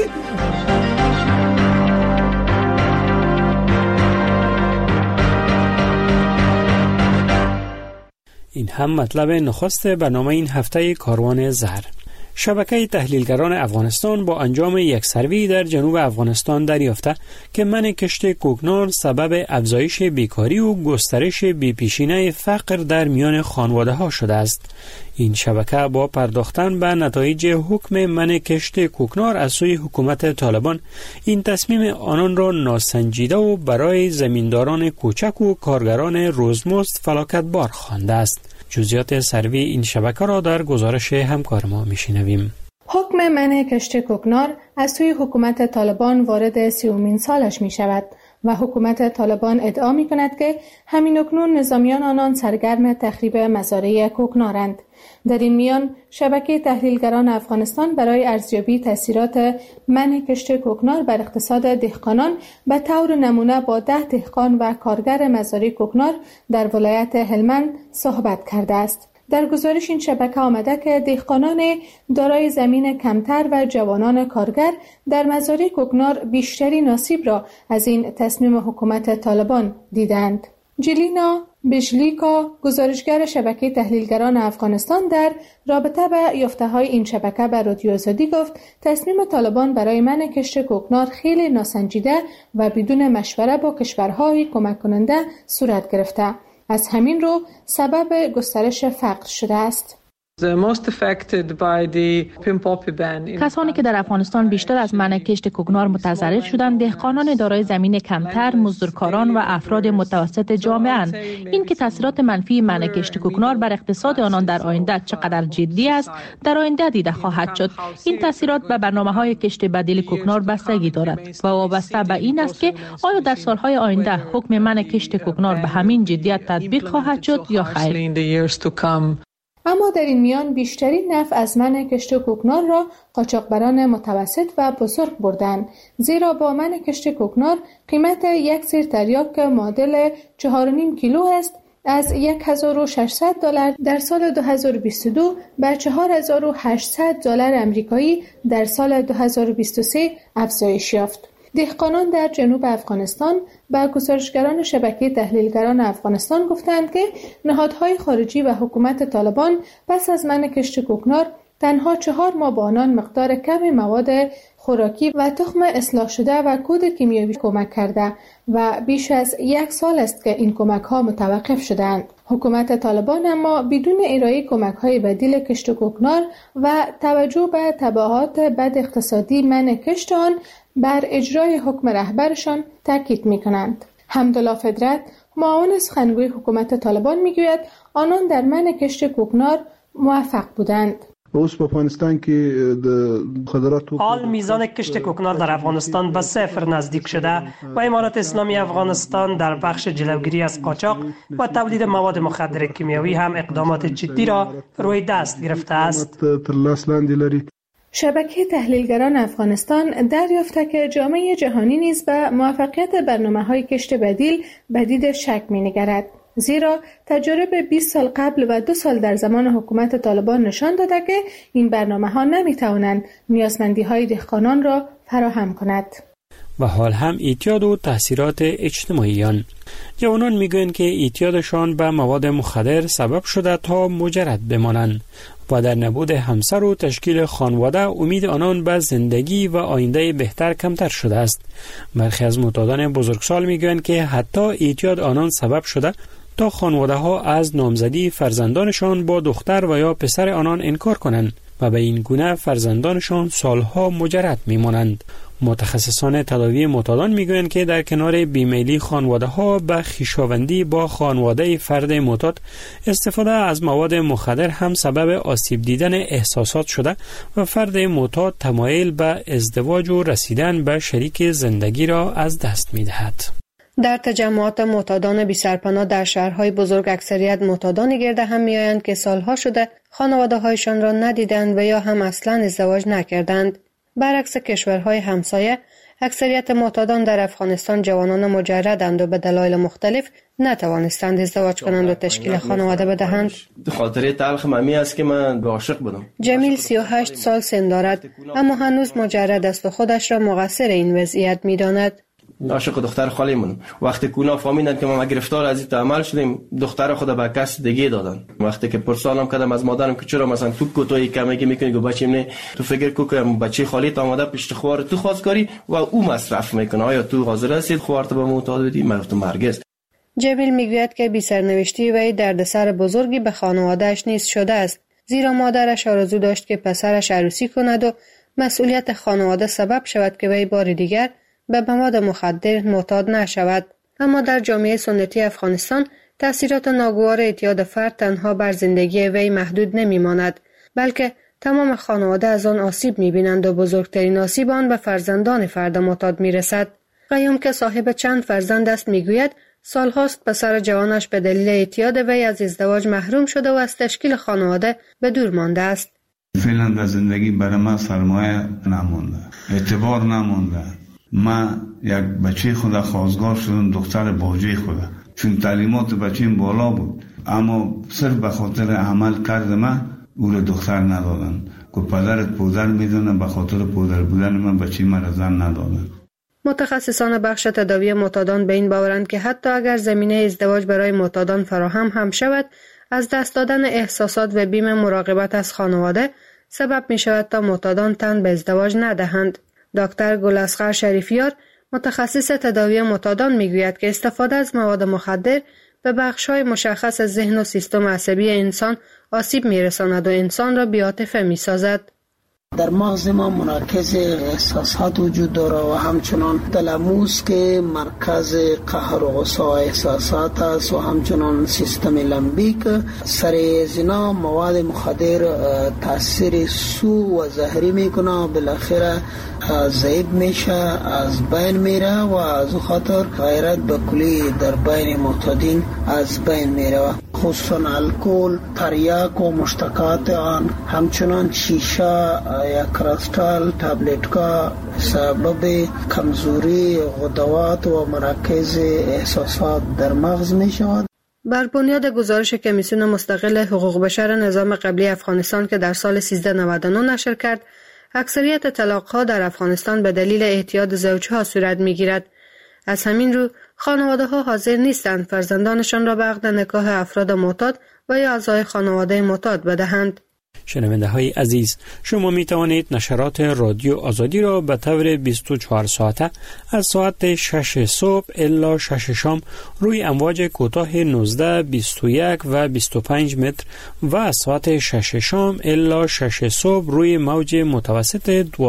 این هم مطلب نخست برنامه این هفته کاروان زهر. شبکه تحلیلگران افغانستان با انجام یک سروی در جنوب افغانستان دریافته که منع کشت کوکنار سبب افزایش بیکاری و گسترش بی‌پیشینه فقر در میان خانواده ها شده است. این شبکه با پرداختن به نتایج حکم منع کشت کوکنار از سوی حکومت طالبان این تصمیم آنان را ناسنجیده و برای زمینداران کوچک و کارگران روزمزد فلاکت بار خوانده است. جزئیات سروی این شبکه را در گزارش همکار ما میشنویم. حکم منع کشت کوکنار از سوی حکومت طالبان وارد 30مین سالش می شود. و حکومت طالبان ادعا می کند که همین اکنون نظامیان آنان سرگرم تخریب مزارع کوکنارند. در این میان شبکه تحلیلگران افغانستان برای ارزیابی تاثیرات منع کشت کوکنار بر اقتصاد دهقانان به طور نمونه با 10 دهقان و کارگر مزارع کوکنار در ولایت هلمند صحبت کرده است. در گزارش این شبکه آمده که دهقانان دارای زمین کمتر و جوانان کارگر در مزارع کوکنار بیشتری نصیب را از این تصمیم حکومت طالبان دیدند. جلینا بجلیکا گزارشگر شبکه تحلیلگران افغانستان در رابطه به یافته‌های این شبکه به رادیو آزادی گفت تصمیم طالبان برای منع کشت کوکنار خیلی ناسنجیده و بدون مشوره با کشورهای کمک کننده صورت گرفته. از همین رو سبب گسترش فقر شده است. کسانی که در افغانستان بیشتر از منع کشت کوکنار متضرر شدند دهقانان دارای زمین کمتر، مزدورکاران و افراد متوسط جامعه اند. این که تاثیرات منفی منع کشت کوکنار بر اقتصاد آنان در آینده چقدر جدی است در آینده دیده خواهد شد. این تاثیرات به برنامه‌های کشت بدیل کوکنار بستگی دارد و وابسته به این است که آیا در سالهای آینده حکم منع کشت کوکنار به همین جدیت تطبیق خواهد شد یا خیر. اما در این میان بیشترین نفع از منع کشت کوکنار را قاچاقبران متوسط و بزرگ بردند، زیرا با منع کشت کوکنار قیمت یک سیر تریاک که معادل 4.5 کیلو است از $1,600 در سال 2022 به $4,800 آمریکایی در سال 2023 افزایش یافت. دهقانان در جنوب افغانستان به گزارشگران شبکه تحلیلگران افغانستان گفتند که نهادهای خارجی و حکومت طالبان پس از منع کشت کوکنار تنها 4 ماه به آنان مقدار کم مواد خوراکی و تخم اصلاح شده و کود کیمیایی کمک کرده و بیش از 1 سال است که این کمک ها متوقف شدند. حکومت طالبان اما بدون ارائه کمک های بدیل کشت کوکنار و توجه به تبعات بد اقتصادی منع کشت آن بر اجرای حکم رهبرشان تاکید می‌کنند. حمدالله فدرت معاون سخنگوی حکومت طالبان میگوید آنان در منع کشت کوکنار موفق بودند. اوس په افغانستان کې د خضراتو حال میزان کشت کوکنار در افغانستان به 0 نزدیک شده و امارت اسلامی افغانستان در بخش جلوگیری از قاچاق و تولید مواد مخدر کیمیایی هم اقدامات جدی را روی دست گرفته است. شبکه تحلیلگران افغانستان دریافته که جامعه جهانی نیز به موفقیت برنامه‌های کشت بدیل به دید شک می‌نگرد، زیرا تجارب 20 سال قبل و 2 سال در زمان حکومت طالبان نشان داده که این برنامه‌ها نمی‌توانند نیازمندی‌های دهقانان را فراهم کند. و حال هم اعتیاد و تاثیرات اجتماعی آن. جوانان میگویند که اعتیادشان به مواد مخدر سبب شده تا مجرد بمانند و در نبود همسر و تشکیل خانواده امید آنان به زندگی و آینده بهتر کمتر شده است. برخی از معتادان بزرگسال میگویند که حتی اعتیاد آنان سبب شده تا خانواده ها از نامزدی فرزندانشان با دختر و یا پسر آنان انکار کنند و به این گونه فرزندانشان سالها مجرد میمانند. متخصصان تداوی معتادان میگویند که در کنار بیمیلی خانواده ها به خویشاوندی با خانواده فرد معتاد، استفاده از مواد مخدر هم سبب آسیب دیدن احساسات شده و فرد معتاد تمایل به ازدواج و رسیدن به شریک زندگی را از دست میدهد. در تجمعات معتادان بی سرپناه در شهرهای بزرگ اکثریت معتادان گرده هم میآیند که سالها شده خانواده‌هایشان را ندیدند و یا هم اصلاً ازدواج نکردند. برعکس کشورهای همسایه، اکثریت معتادان در افغانستان جوانان مجردند و به دلایل مختلف نتوانستند ازدواج کنند و تشکیل خانواده بدهند. خاطره تلخ ممی است که من عاشق بودم. جمیل 38 سال سن دارد اما هنوز مجرد است و خودش را مقصر این وضعیت می‌داند. عاشق دختر خالیمون. وقتی کونا فهمیدن که ما گرفتار از این عمل شدیم، دختر خود به کس دیگه دادن. وقتی که پرسانم کردم از مادرم که چرا مثلا تو کوتاهی کمی میکنی، گفت بچه‌م نه، تو فکر کو که بچه خالیت آماده پشت خوار تو خواستگاری و او مصرف میکنه، آیا تو حاضر هستی خوارت به معتاد بدی؟ من گفتم هرگز. جمیل میگوید که بی سرنوشتی وی دردسر بزرگی به خانواده‌اش نیز شده است، زیرا مادرش آرزو داشت که پسرش عروسی کند و مسئولیت خانواده سبب شود که وی بار دیگر به مواد مخدر معتاد نشود. اما در جامعه سنتی افغانستان تأثیرات ناگوار اعتیاد فرد تنها بر زندگی وی محدود نمیماند، بلکه تمام خانواده از آن آسیب میبینند و بزرگترین آسیب آن به فرزندان فرد معتاد میرسد. قیوم که صاحب چند فرزند است میگوید سالهاست پسر جوانش به دلیل اعتیاد وی از ازدواج محروم شده و از تشکیل خانواده به دور مانده است. فعلا در زندگی برای من سرمایه نمونده، اعتبار نمونده. من یک بچه خود خواستگار شدم، دختر باجه خود، چون تعلیمات بچه‌م بالا بود، اما صرف به خاطر عمل کرد من او را دختر ندادن. که پدرت پودر میدونه، به خاطر پودر بودن من بچه من را زن ندادن. متخصصان بخش تداوی معتادان به این باورند که حتی اگر زمینه ازدواج برای معتادان فراهم هم شود، از دست دادن احساسات و بیم مراقبت از خانواده سبب می شود تا معتادان تن به ازدواج ندهند. دکتر گل‌اصغر شریفیار متخصص تداوی معتادان میگوید که استفاده از مواد مخدر به بخش‌های مشخص از ذهن و سیستم عصبی انسان آسیب می‌رساند و انسان را بی‌عاطفه می‌سازد. در مغز ما مرکز احساسات وجود داره و همچنان تلموس که مرکز قهر و غصه و احساسات است و همچنان سیستم لمبیک. سر زنا مواد مخدر تاثیر سو و زهری میکنه و بالاخره ضعیف میشه، از بین میره و از خاطر غیرت به کلی در بین معتادین از بین میره، خصوصا الکل، تریاک و مشتقات آن، همچنان شیشه یا کریستال تابلت‌ها سبب کمزوری غدوات و مرکز احساسات در مغز می شود. بر بنیاد گزارش کمیسیون مستقل حقوق بشر نظام قبلی افغانستان که در سال 1399 نشر کرد، اکثریت طلاق‌ها در افغانستان به دلیل اعتیاد زوجها صورت می‌گیرد. از همین رو خانواده‌ها حاضر نیستند فرزندانشان را به عقد نکاح افراد معتاد و یا اعضای خانواده معتاد بدهند. شنونده های عزیز، شما می توانید نشرات رادیو آزادی را به طور 24 ساعته از ساعت 6 صبح الی 6 شام روی امواج کوتاه 19، 21 و 25 متر و از ساعت 6 شام الی 6 صبح روی موج متوسط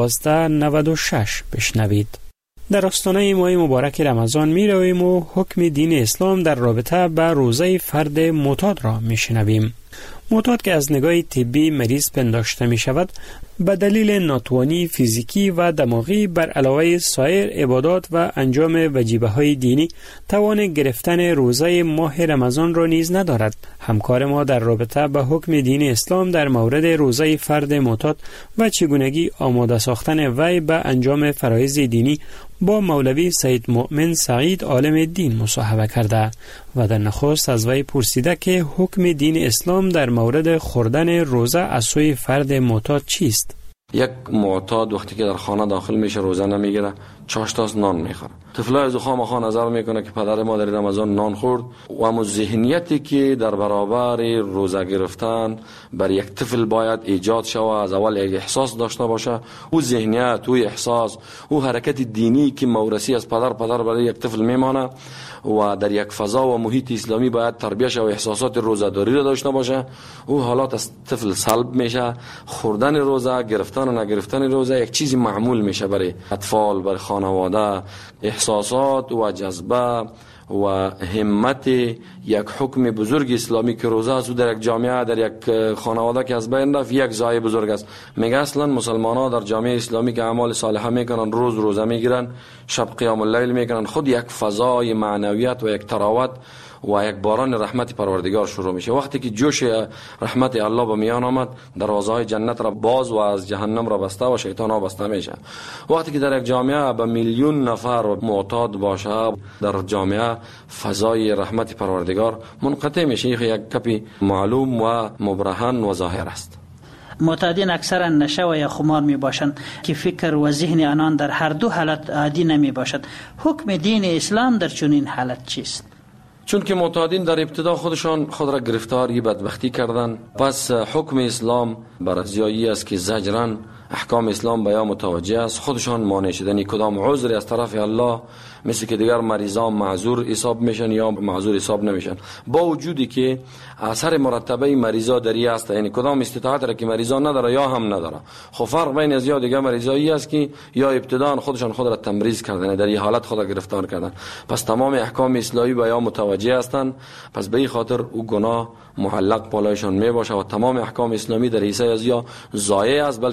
1296 بشنوید. در آستانه ماه مبارک رمضان می رویم و حکم دین اسلام در رابطه به روزه فرد معتاد را می شنویم. معتاد که از نگاه طبی مریض پنداشته می شود، به دلیل ناتوانی فیزیکی و دماغی بر علاوه سایر عبادات و انجام وجیبه های دینی توان گرفتن روزه ماه رمضان را نیز ندارد. همکار ما در رابطه به حکم دین اسلام در مورد روزه فرد معتاد و چگونگی آماده ساختن وی به انجام فرایض دینی با مولوی سید مؤمن سعید عالم دین مصاحبه کرده و در نخست از وی پرسیده که حکم دین اسلام در مورد خوردن روزه از سوی فرد معتاد چیست؟ یک معتاد وقتی که در خانه داخل میشه روزه نمیگیره، چاشتاس نان میخوره. طفلای از خامخا نظر میکنه که پدر ما در رمضان نان خورد و اما ذهنیتی که در برابر روزه گرفتن بر یک طفل باید ایجاد شود، از اول یک احساس داشته باشه. او ذهنیت، او احساس، او حرکت دینی که موروثی از پدر برای یک طفل میمانه و در یک فضا و محیط اسلامی باید تربیت و احساسات روزه‌داری را داشته باشه. او حالات از طفل سلب میشه. خوردن روزه، گرفتن و نگرفتن روزه یک چیزی معمول میشه برای اطفال، برای خانواده. احساسات و جذبه و همت یک حکم بزرگ اسلامی که روزه است، در یک جامعه، در یک خانواده که از بین رفت، یک زای بزرگ است. میگه اصلا مسلمان ها در جامعه اسلامی که اعمال صالحه میکنن، روزه میگیرن، شب قیام اللیل میکنن، خود یک فضای معنویت و یک تراوت و یک باران رحمت پروردگار شروع میشه. وقتی که جوش رحمت الله به میان آمد، دروازه‌های جنت را باز و از جهنم را بسته و شیطان ها بسته میشه. وقتی که در یک جامعه به میلیون نفر معتاد باشه، در جامعه فضای رحمت پروردگار منقطع میشه. یک کپی معلوم و مبرهن و ظاهر است. معتادین اکثرا نشه و یا خمار می باشند که فکر و ذهن آنان در هر دو حالت عادی نمی باشد. حکم دین اسلام در چنین حالت چیست؟ چون که معتادین در ابتدا خودشان خود را گرفتاری بدبختی کردن، پس حکم اسلام بر ازیایی است که زجرن احکام اسلام به یا متوجه است، خودشان مانع شدنی کدام عذری از طرف الله، مثل که دیگر مریضان معذور حساب میشن یا معذور حساب نمیشن، با وجودی که اثر مرتبه مریضا دری است، یعنی کدام استطاعت را که مریضان نداره یا هم نداره. خب فرق بین از یا دیگر مریضایی است که یا ابتداً خودشان خود را تمریض کردن، در این حالت خود را گرفتار کردن، پس تمام احکام اسلامی به یا متوجه هستند، پس به این خاطر او گناه معلق بالایشان می باشه و تمام احکام اسلامی در حیث از یا ضایع است، بلکه معذور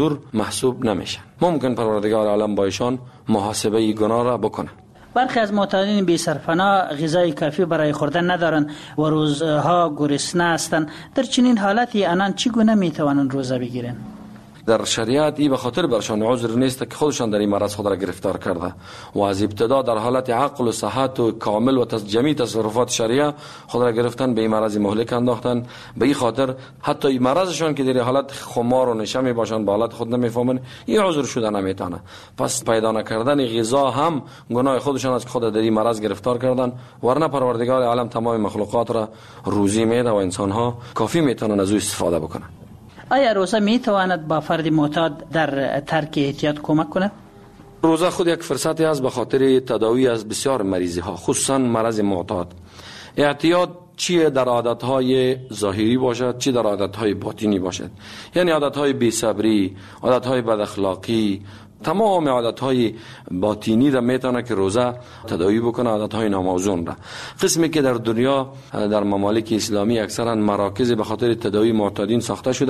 معذور محسوب نمیشن. ممکن پروردگار عالم با ایشان محاسبه گناه را بکنه. برخی از معتادین بی سرپناه غذای کافی برای خوردن ندارند و روزها گرسنه هستند. در چنین حالتی آنان چگونه میتوانند روزه بگیرند؟ در شریعت ای به خاطر برشان عذر نیست که خودشان در این مرض خود را گرفتار کرده و از ابتدا در حالت عقل و صحت و کامل و جمعی تصرفات شریعه خود را گرفتن به این مرض مهلک انداختن. به این خاطر حتی این مرضشان که در حالت خمار و نشه می باشند به حالت خود نمیفهمند، این عذر شده نمیتونه. پس پیدا نکردن غذا هم گناه خودشان است که خود در این مرض گرفتار کردن، ورنه پروردگار عالم تمام مخلوقات را روزی میده و انسان ها کافی میتونن از او استفاده بکنن. آیا روزه می تواند با فرد معتاد در ترک اعتیاد کمک کند؟ روزه خود یک فرصتی است به خاطر تداوی از بسیار مریضی ها، خصوصا مرض معتاد. اعتیاد چی در عادتهای ظاهری باشد چی در عادتهای باطنی باشد، یعنی عادتهای بی‌صبری، عادتهای بد اخلاقی، تمام عادتهای باطنی را میتونه که روزه تداوی بکنه، عادتهای ناموزون را. قسمی که در دنیا در ممالک اسلامی اکثرا مراکز به خاطر تداوی معتادین ساخته شده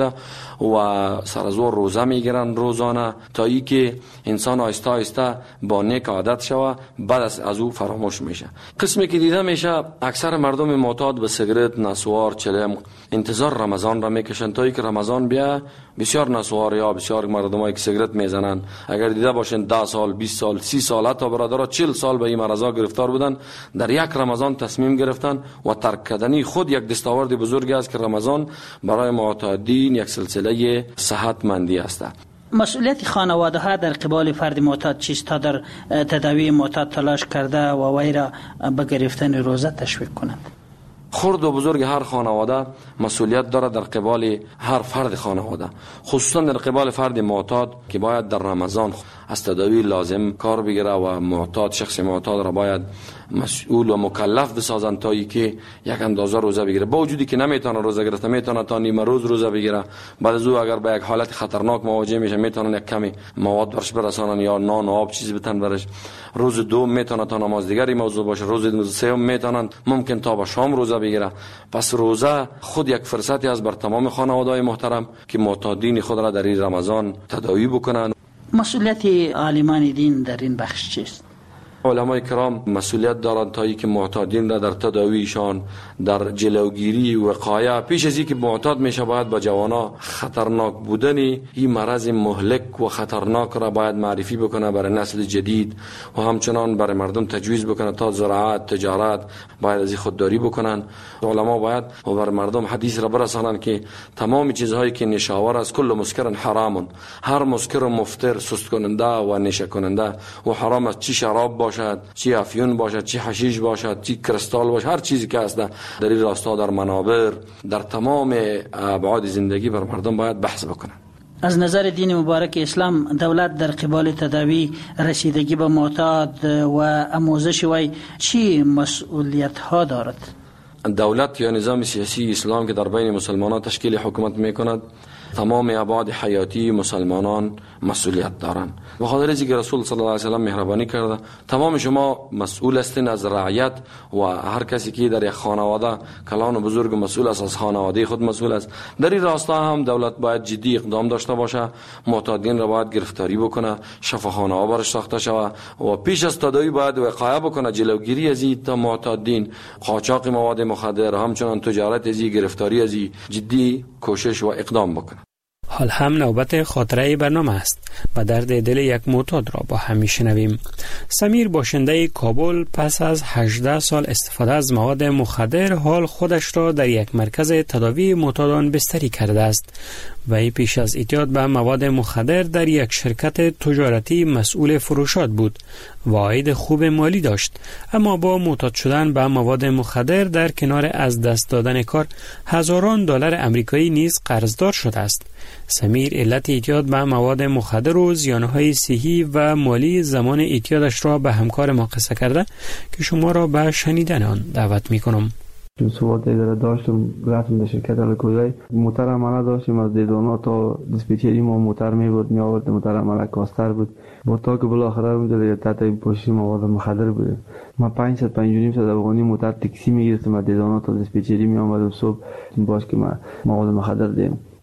و سر از روزه میگیرن روزانه تا ای که انسان آهسته آهسته با نیک عادت شوه، بعد از او فراموش میشه. قسمی که دیده میشه اکثر مردم معتاد به سیگرت، نسوار، چلم انتظار رمضان را میکشن تا ای که رمضان بیا. بسیار نسوار یا بسیار مردمایی که سیگرت میزنن اگر دیده باشین 10 سال 20 سال 30 سال حتی برادرها 40 سال به این مرضا گرفتار بودن، در یک رمضان تصمیم گرفتن و ترک کردنی خود یک دستاورد بزرگی است که رمضان برای معتادین یک سلسله صحتمندی است. مسئولیت خانواده ها در قبال فرد معتاد چیست تا در تداوی معتاد تلاش کرده و وی را به گرفتن روزه تشویق کنند؟ خرد و بزرگ هر خانواده مسئولیت داره در قبال هر فرد خانواده، خصوصا در قبال فرد معتاد که باید در رمضان از تداوی لازم کار بگیره و معتاد شخص معتاد را باید مسئول و مکلف بسازن تا ای که یک اندازه روزه بگیره. با وجودی که نمیتونه روزه گرفته، میتونه تا نیم روز روزه بگیره، بعد از او اگر به یک حالت خطرناک مواجه میشه میتونن یک کمی مواد برش برسانن یا نان و آب چیزی بتن برش. روز دوم میتونه تا نماز دیگری موضوع باشه، روز سوم میتونن ممکن تا به شام روزه بگیره. پس روزه خود یک فرصتی است بر تمام خانواده‌های محترم که معتادین خود را در این رمضان تداوی بکنن. مسئولیت عالمان دین در این بخش چیست؟ علمای کرام مسئولیت دارند تا اینکه معتادین را در تداویشان، در جلوگیری و وقایه پیش از اینکه معتاد میشه باید با جوانا خطرناک بودن این مرض مهلک و خطرناک را باید معرفی بکنه برای نسل جدید و همچنان برای مردم تجویز بکنه تا زراعت، تجارت باید از خودداری بکنن. علما باید و بر مردم حدیث را برسانند که تمام چیزهایی که نشاور است کل مسکر حرام، هر مسکر و مفتر، سست کننده و نشه کننده و حرام است، چی شراب باشد، چی افیون باشد، چی حشیش باشد، چی کریستال باشد، هر چیزی که هست در این راستا در منابر در تمام ابعاد زندگی بر مردم باید بحث بکنن. از نظر دین مبارک اسلام دولت در قبال تداوی، رسیدگی به معتاد و آموزش وی چی مسئولیت ها دارد؟ دولت یا نظام سیاسی اسلام که در بین مسلمانان تشکیل حکومت میکند تمام ابعاد حیاتی مسلمانان مسئولیت دارند. به خاطر اینکه رسول صلی الله علیه و سلم مهربانی کرده تمام شما مسئول هستین از رعیت و هر کسی که در یک خانواده کلان و بزرگ مسئول است از خانواده خود مسئول است. در این راستا هم دولت باید جدی اقدام داشته باشه، معتادین را باید گرفتاری بکنه، شفاخانه ها برش ساخته شود و پیش از تداوی باید وقایه بکنه، جلوگیری از این معتادین، قاچاق مواد مخدر، همچنان تجارت از این، گرفتاری از این جدی کوشش و اقدام بکنه. حال هم نوبت خاطره برنامه است و درد دل یک معتاد را با هم میشنویم. سمیر باشنده کابل پس از 18 سال استفاده از مواد مخدر حال خودش را در یک مرکز تداوی معتادان بستری کرده است. وی پیش از اعتیاد به مواد مخدر در یک شرکت تجارتی مسئول فروشات بود و عاید خوب مالی داشت، اما با معتاد شدن به مواد مخدر در کنار از دست دادن کار هزاران دلار آمریکایی نیز قرضدار شده است. سمیر علت اعتیاد به مواد مخدر و زیانهای صحی و مالی زمان اعتیادش را به همکار ما قصه کرده که شما را به شنیدن آن دعوت می‌کنم. چون صحبت اداره داشتم رفتم در شرکت الکوزای موتر عمله داشتیم از دیدانا تا دیسپیچری ما موتر میبود میآورد، موتر عمله کاستر بود با تا که بالاخره اونجا تحت پوشش مواد مخدر بود. ما 500 افغانی موتر تاکسی میگرفتم از دیدانا تا دیسپیچری میآمدم صبح باش که ما مواد مخدر دیم.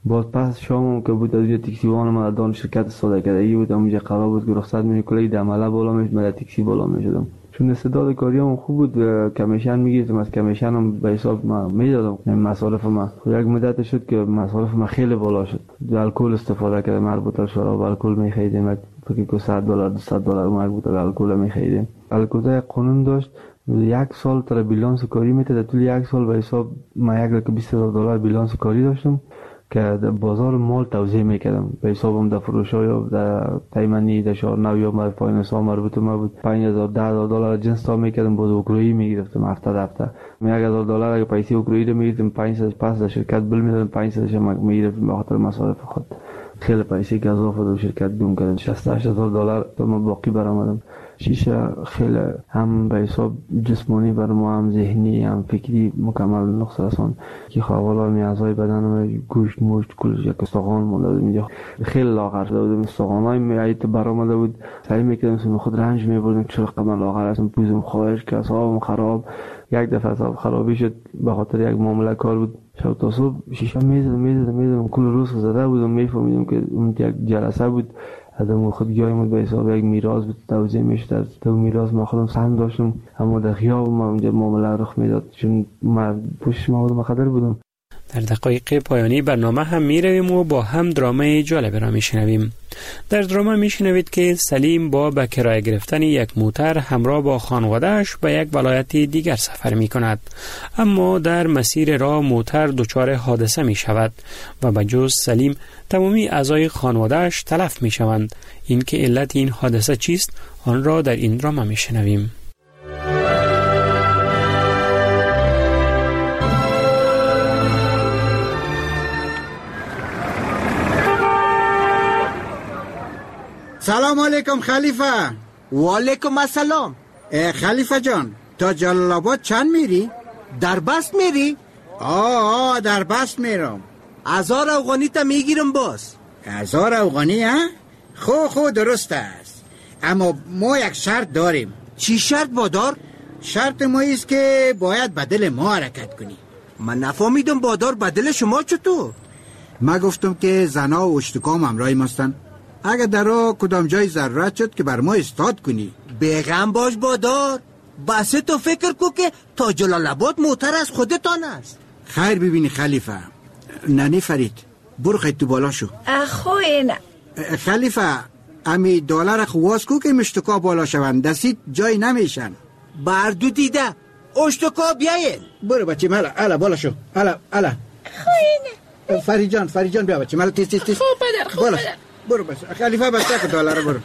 باز پس شام که بود از تاکسیوان ما دان شرکت سوداگری بود، اونجا قرار بود که رخصت می‌کنه دماله بالا میشد، من تاکسی بالا میشدم. چون استعداد کاریم خوب بود، کمیشن میگیرم، از کمیشنم به حساب ما میدادم. مصارف ما یک مدت شد که مصارف ما خیلی بالا شد. الکل استفاده کردم، مربوطه شراب الکل می‌خریدیم، فکر کنم $100 $200 مربوطه الکل می‌خریدیم. الکل قانون داشت یک سال تر بیلانس کاری میته، طول یک سال به حساب ما $120,000 بیلانس کاری داشتم که در بازار مال توزیع میکردم به حسابم. در فروش‌ها یا در تایمنی در شهر یا در فایننس ها مربوط ما بود. $5,000 $10,000 جنس تا میکردم، باز اوکراینی میگرفتم هفته. $1,000 اگه پیسه اوکراینی رو میگرفتم 500 پس در شرکت بل میدادم، 500 میگرفتم به خاطر مصارف خود. خیلی پیسه که اضافه در شرکت گم کردم، $60,000 تا من باقی برآمدم. شیشه خیلی هم به حساب جسمانی بر ما، هم ذهنی هم فکری مکمل نقص رسان که خواهوالا میازهای بدنم گوشت مشت کلش یک استخوان مونده بود. خیلی لاغر شده بودم، استخوانای میایت برآمده بود. سعی میکردم خود رنج میبردم چرا قدم لاغر هستم، پوزم خواهش که اصابم خراب. یک دفعه اصاب خرابی شد به خاطر یک معامله کار بود. شب تا صبح شیشه میزدم کل روز زده بودم. میفهمیدم که اون یک جلسه بود آدم خود جایمون به حساب یک میراث بود توزیع میشد. از تو میراث ما خودم سهم داشتم، اما در خیاب ما اونجا معامله رخ میداد چون من پوشش مواد مخدر بودم. در دقایق پایانی برنامه هم می رویم و با هم درامه جالب را می شنویم. در درامه می شنوید که سلیم با به کرایه گرفتن یک موتر همراه با خانواده‌اش به یک ولایت دیگر سفر می کند، اما در مسیر راه موتر دچار حادثه می شود و به جز سلیم تمامی اعضای خانواده‌اش تلف می شوند. این که علت این حادثه چیست آن را در این درامه می شنویم. سلام علیکم خلیفه. و علیکم السلام. خلیفه جان تا جلال آباد چند میری؟ در بست میری؟ آه در بست میرم. 1000 افغانی تا میگیرم باز. 1000 افغانی ها؟ خو درست است، اما ما یک شرط داریم. چی شرط بادار؟ شرط ما ایست که باید بدل ما حرکت کنی. من نفهمیدم بادار، بدل شما چطور؟ ما گفتم که زنا و اشتکام همراهی ماستن، اگر در راه کدام جای ضرورت شد که بر ما استاد کنی. بیغم باش بادار، بس تو فکر کو که تا جلال آباد موتر از خودتان است. خیر ببینی خلیفه. ننی فرید برو خیلی تو بالا شو. اخوی نه خلیفه امی دلار خواست کو که مشتکا بالا شوند، دستید جای نمیشن. بردو دیده اشتکا بیاین. برو بچه مالا الا بالا شو. الا خوینه فرید جان بیا بچه مالا تیز خوب پدر برو بس خلیفه بسته که دلار برو.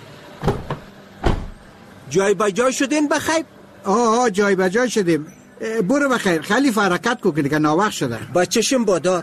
جای بجای شدین بخیر؟ آه جای بجای شدیم. برو بخیر خلیفه حرکت کو که دیگه ناوقت شده. بچشم بادار.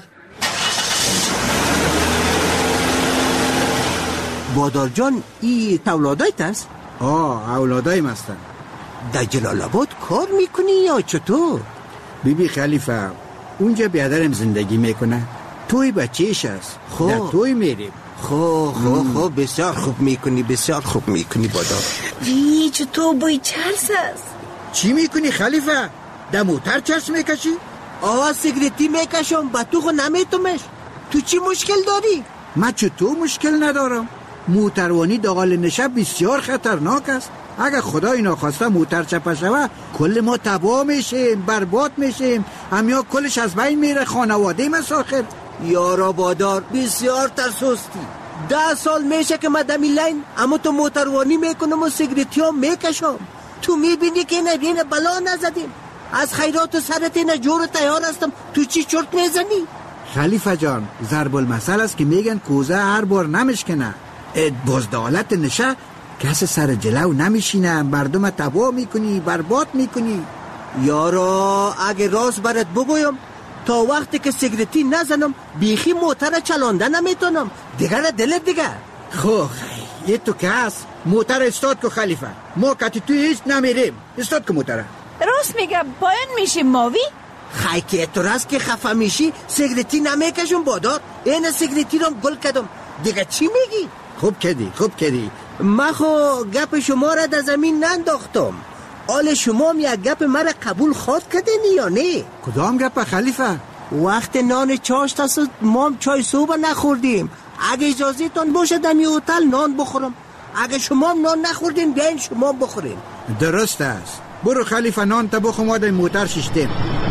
بادار جان ای اولادایت است؟ اولادایم هستن. در جلال آباد کار میکنی یا چطور؟ بیبی خلیفه اونجا بیادرم زندگی میکنه، توی بچهش است. در توی میریم. خب بسیار خوب میکنی بادار. چطور بوی چرس است؟ چی میکنی خلیفه؟ در موتر چرس میکشی؟ سیگریتی میکشم، با تو نمیتومش. تو چی مشکل داری؟ من چطور مشکل ندارم؟ موتروانی داخل نشب بسیار خطرناک است. اگر خدای ناخواسته موتر چپه شوه کل ما تباه میشیم، برباد میشیم، همیا کلش از بین میره، خانواده مساخر. یارا بادار بسیار ترسوستی. 10 سال میشه که من دمی لین، اما تو موتروانی میکنم و سیگریتی ها میکشم. تو میبینی که نبینه بلا نزدیم. از خیرات و سرت نه جور تیار هستم، تو چی چرت میزنی؟ خلیفه جان ضرب المثل است که میگن کوزه هر بار نمشکنه. بزدالت نشه کس سر جلو نمیشینه، مردم تباه میکنی، برباد میکنی. یارا اگه راست برات بگویم تا وقتی که سیگریتی نزنم بیخی موتر چلانده نمیتونم. دیگر دلت دیگر. یه تو که هست موتر استاد که خلیفه، ما کتی توی هیچ نمیریم. استاد که موتره. راست میگم پایان میشیم ماوی؟ که تو راست که خفه میشی سیگریتی نمیکشم بادار. این سیگریتی رو گل کردم. دیگه چی میگی؟ خوب کردی. من گپ شما را در زمین ننداختم. آل شما هم یک گپ مرا قبول خواد کردین یا نه؟ کدام گپ خلیفه؟ وقت نان چاش تست ما چای صبح نخوردیم. اگه اجازه تان باشه دمی هتل نان بخورم. اگه شما نان نخوردین بیاین شما بخورین. درست است. برو خلیفه نان تا بخور، ما در موتر ششتیم.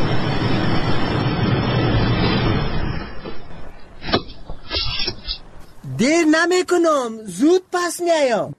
دیر نمی کنم، زود پس نیایم.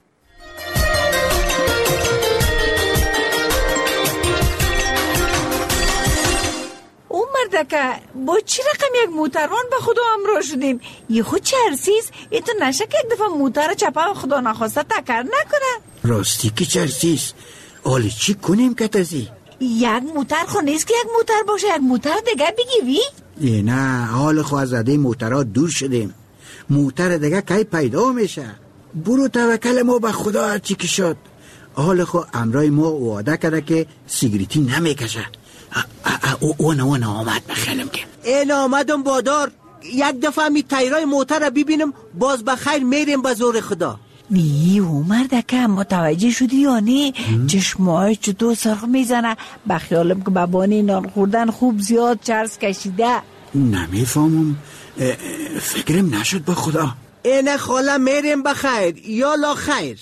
اون مردکه با چی رقم یک موتروان به خدا همراه شدیم؟ یه خود چرسیز ایتو نشه که یک دفعه موتر چپه خدا نخواسته تکر نکنه. راستی که چرسیز حالی چی کنیم که تزی؟ یک موتر خو نیست که یک موتر باشه، یک موتر دیگه بگیوی؟ نه حال خو از عده موترها دور شدیم. موتر دیگه کی پیدا میشه؟ برو توکل ما به خدا هرچی که شد. حال خو امرای ما وعده کرده که سیگریتی نمیکشه. اون آمد بخیلم که این آمدم بادار. یک دفعه می تایرای موتر رو ببینم باز بخیر میریم به زور خدا. نی عمر دکه متوجه شدی یا نه؟ چشمای چطور سرخ میزنه. بخیالم که بابانی نان خوردن خوب زیاد چرس کشیده. نمیفهمم، فکرم نشد به خدا. اینه خاله میریم بخیر یا لا خیر.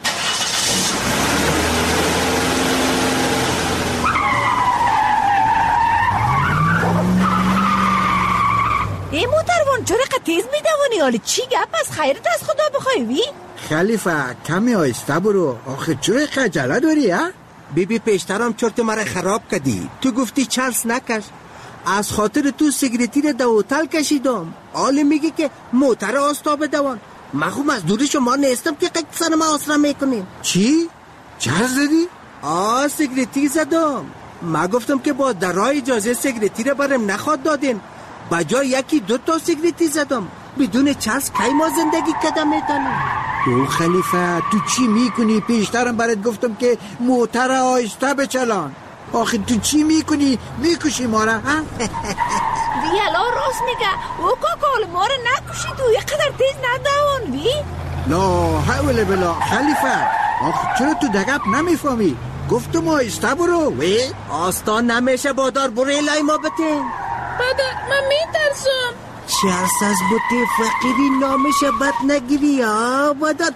ای موتروان چرا تیز میدوانی؟ حالا چی گپ از خیرت از خدا بخوای وی؟ خلیفه کمی آیسته برو، آخه چرا خجله داری ها؟ بیبی پیشترم چرت مرا خراب کردی. تو گفتی چرس نکش، از خاطر تو سیگریتی رو در هتل کشیدم. حالا میگی که موتر آستاب دوان. من خوب از دوری شما نیستم که قید سر ما آسرا میکنیم. چی؟ چرس زدی؟ سیگریتی زدم. من گفتم که با درای اجازه سیگریتی رو برم نخواد دادین، بجای یکی 2 تا سیگریتی زدم. بدون چرس کی ما زندگی کدام میتونیم؟ او خلیفه تو چی میکنی؟ پیشترم برات گفتم که موتر آهسته بچلان. آخه تو چی میکنی؟ میکشی ما را؟ ویالا راست میگه. او کاکال ما را نکشی، تو یه قدر تیز ندوان وی. لا حول بلا خلیفه، آخه چرا تو دقیق نمیفهمی؟ گفتم آهسته برو. وی آستان نمیشه بادار، برو الهی ما بتین. بادر من میترسم. چرس از بوتی فقیری نامشه بد نگیری ها بادر.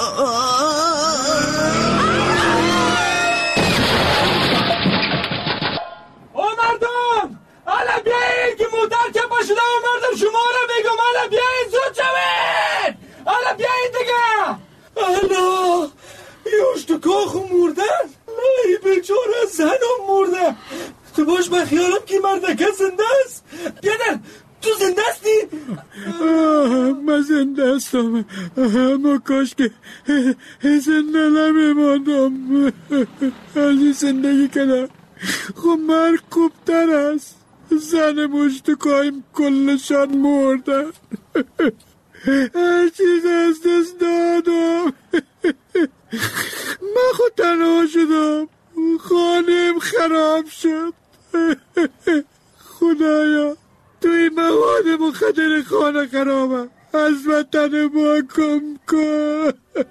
او مردم حالا بیایید که موتر چپا شده. او مردم شما را بگم حالا بیایید، زود شوید. حالا بیایید دیگه. حالا یوش تو کاخو مردن. ای بیچاره زنم مرده. تو باش بخیالم که مردکه زنده است. بیادر تو زنده استی؟ من زنده استم، اما کاش که زنده نمیماندم. حالی زندگی کنم. خب مرگ خوبتر است. زن مشتکایم کلشان مردن. هر چیز از دست دادم. من خود تنها شدم، خانم خراب شد. خدایا توی مواد مخدر خانه خرابم، از وطن ما کم کن.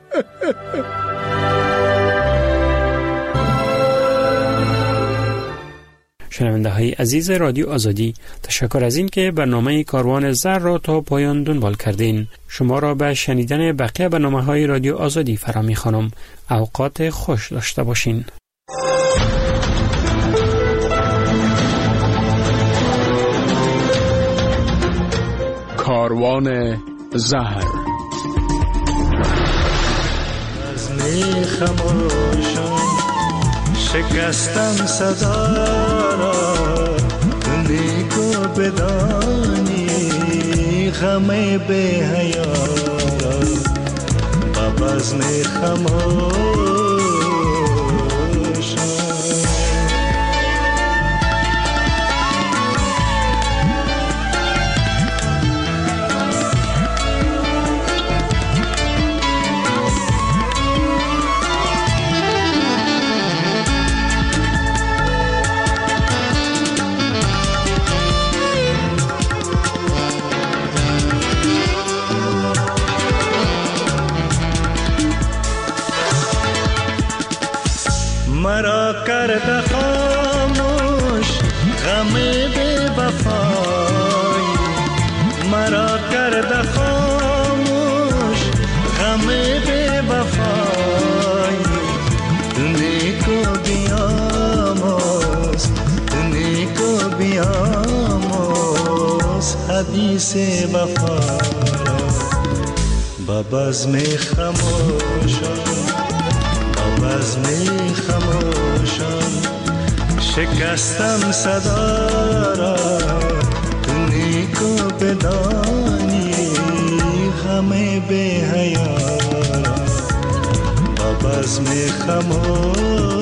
شنونده های عزیز رادیو آزادی، تشکر از این که برنامه کاروان زر را تا پایان دنبال کردین. شما را به شنیدن بقیه برنامه های رادیو آزادی فرا می‌خوانم. اوقات خوش داشته باشین. کاروان زهر. از خموشم شکستم صدا را، نیکو بدانی غم به حیا را. با بزم خموشم مرا کرده خاموش غم بی وفا. کرده خاموش غم بی وفایی تو نیکو بیاموز تو نیکو بیاموز حدیث وفا با بزم خموشان با بزم خموشان شکستم صدا را تو نیکو بدانی غم بی حیا را با بزم خموشان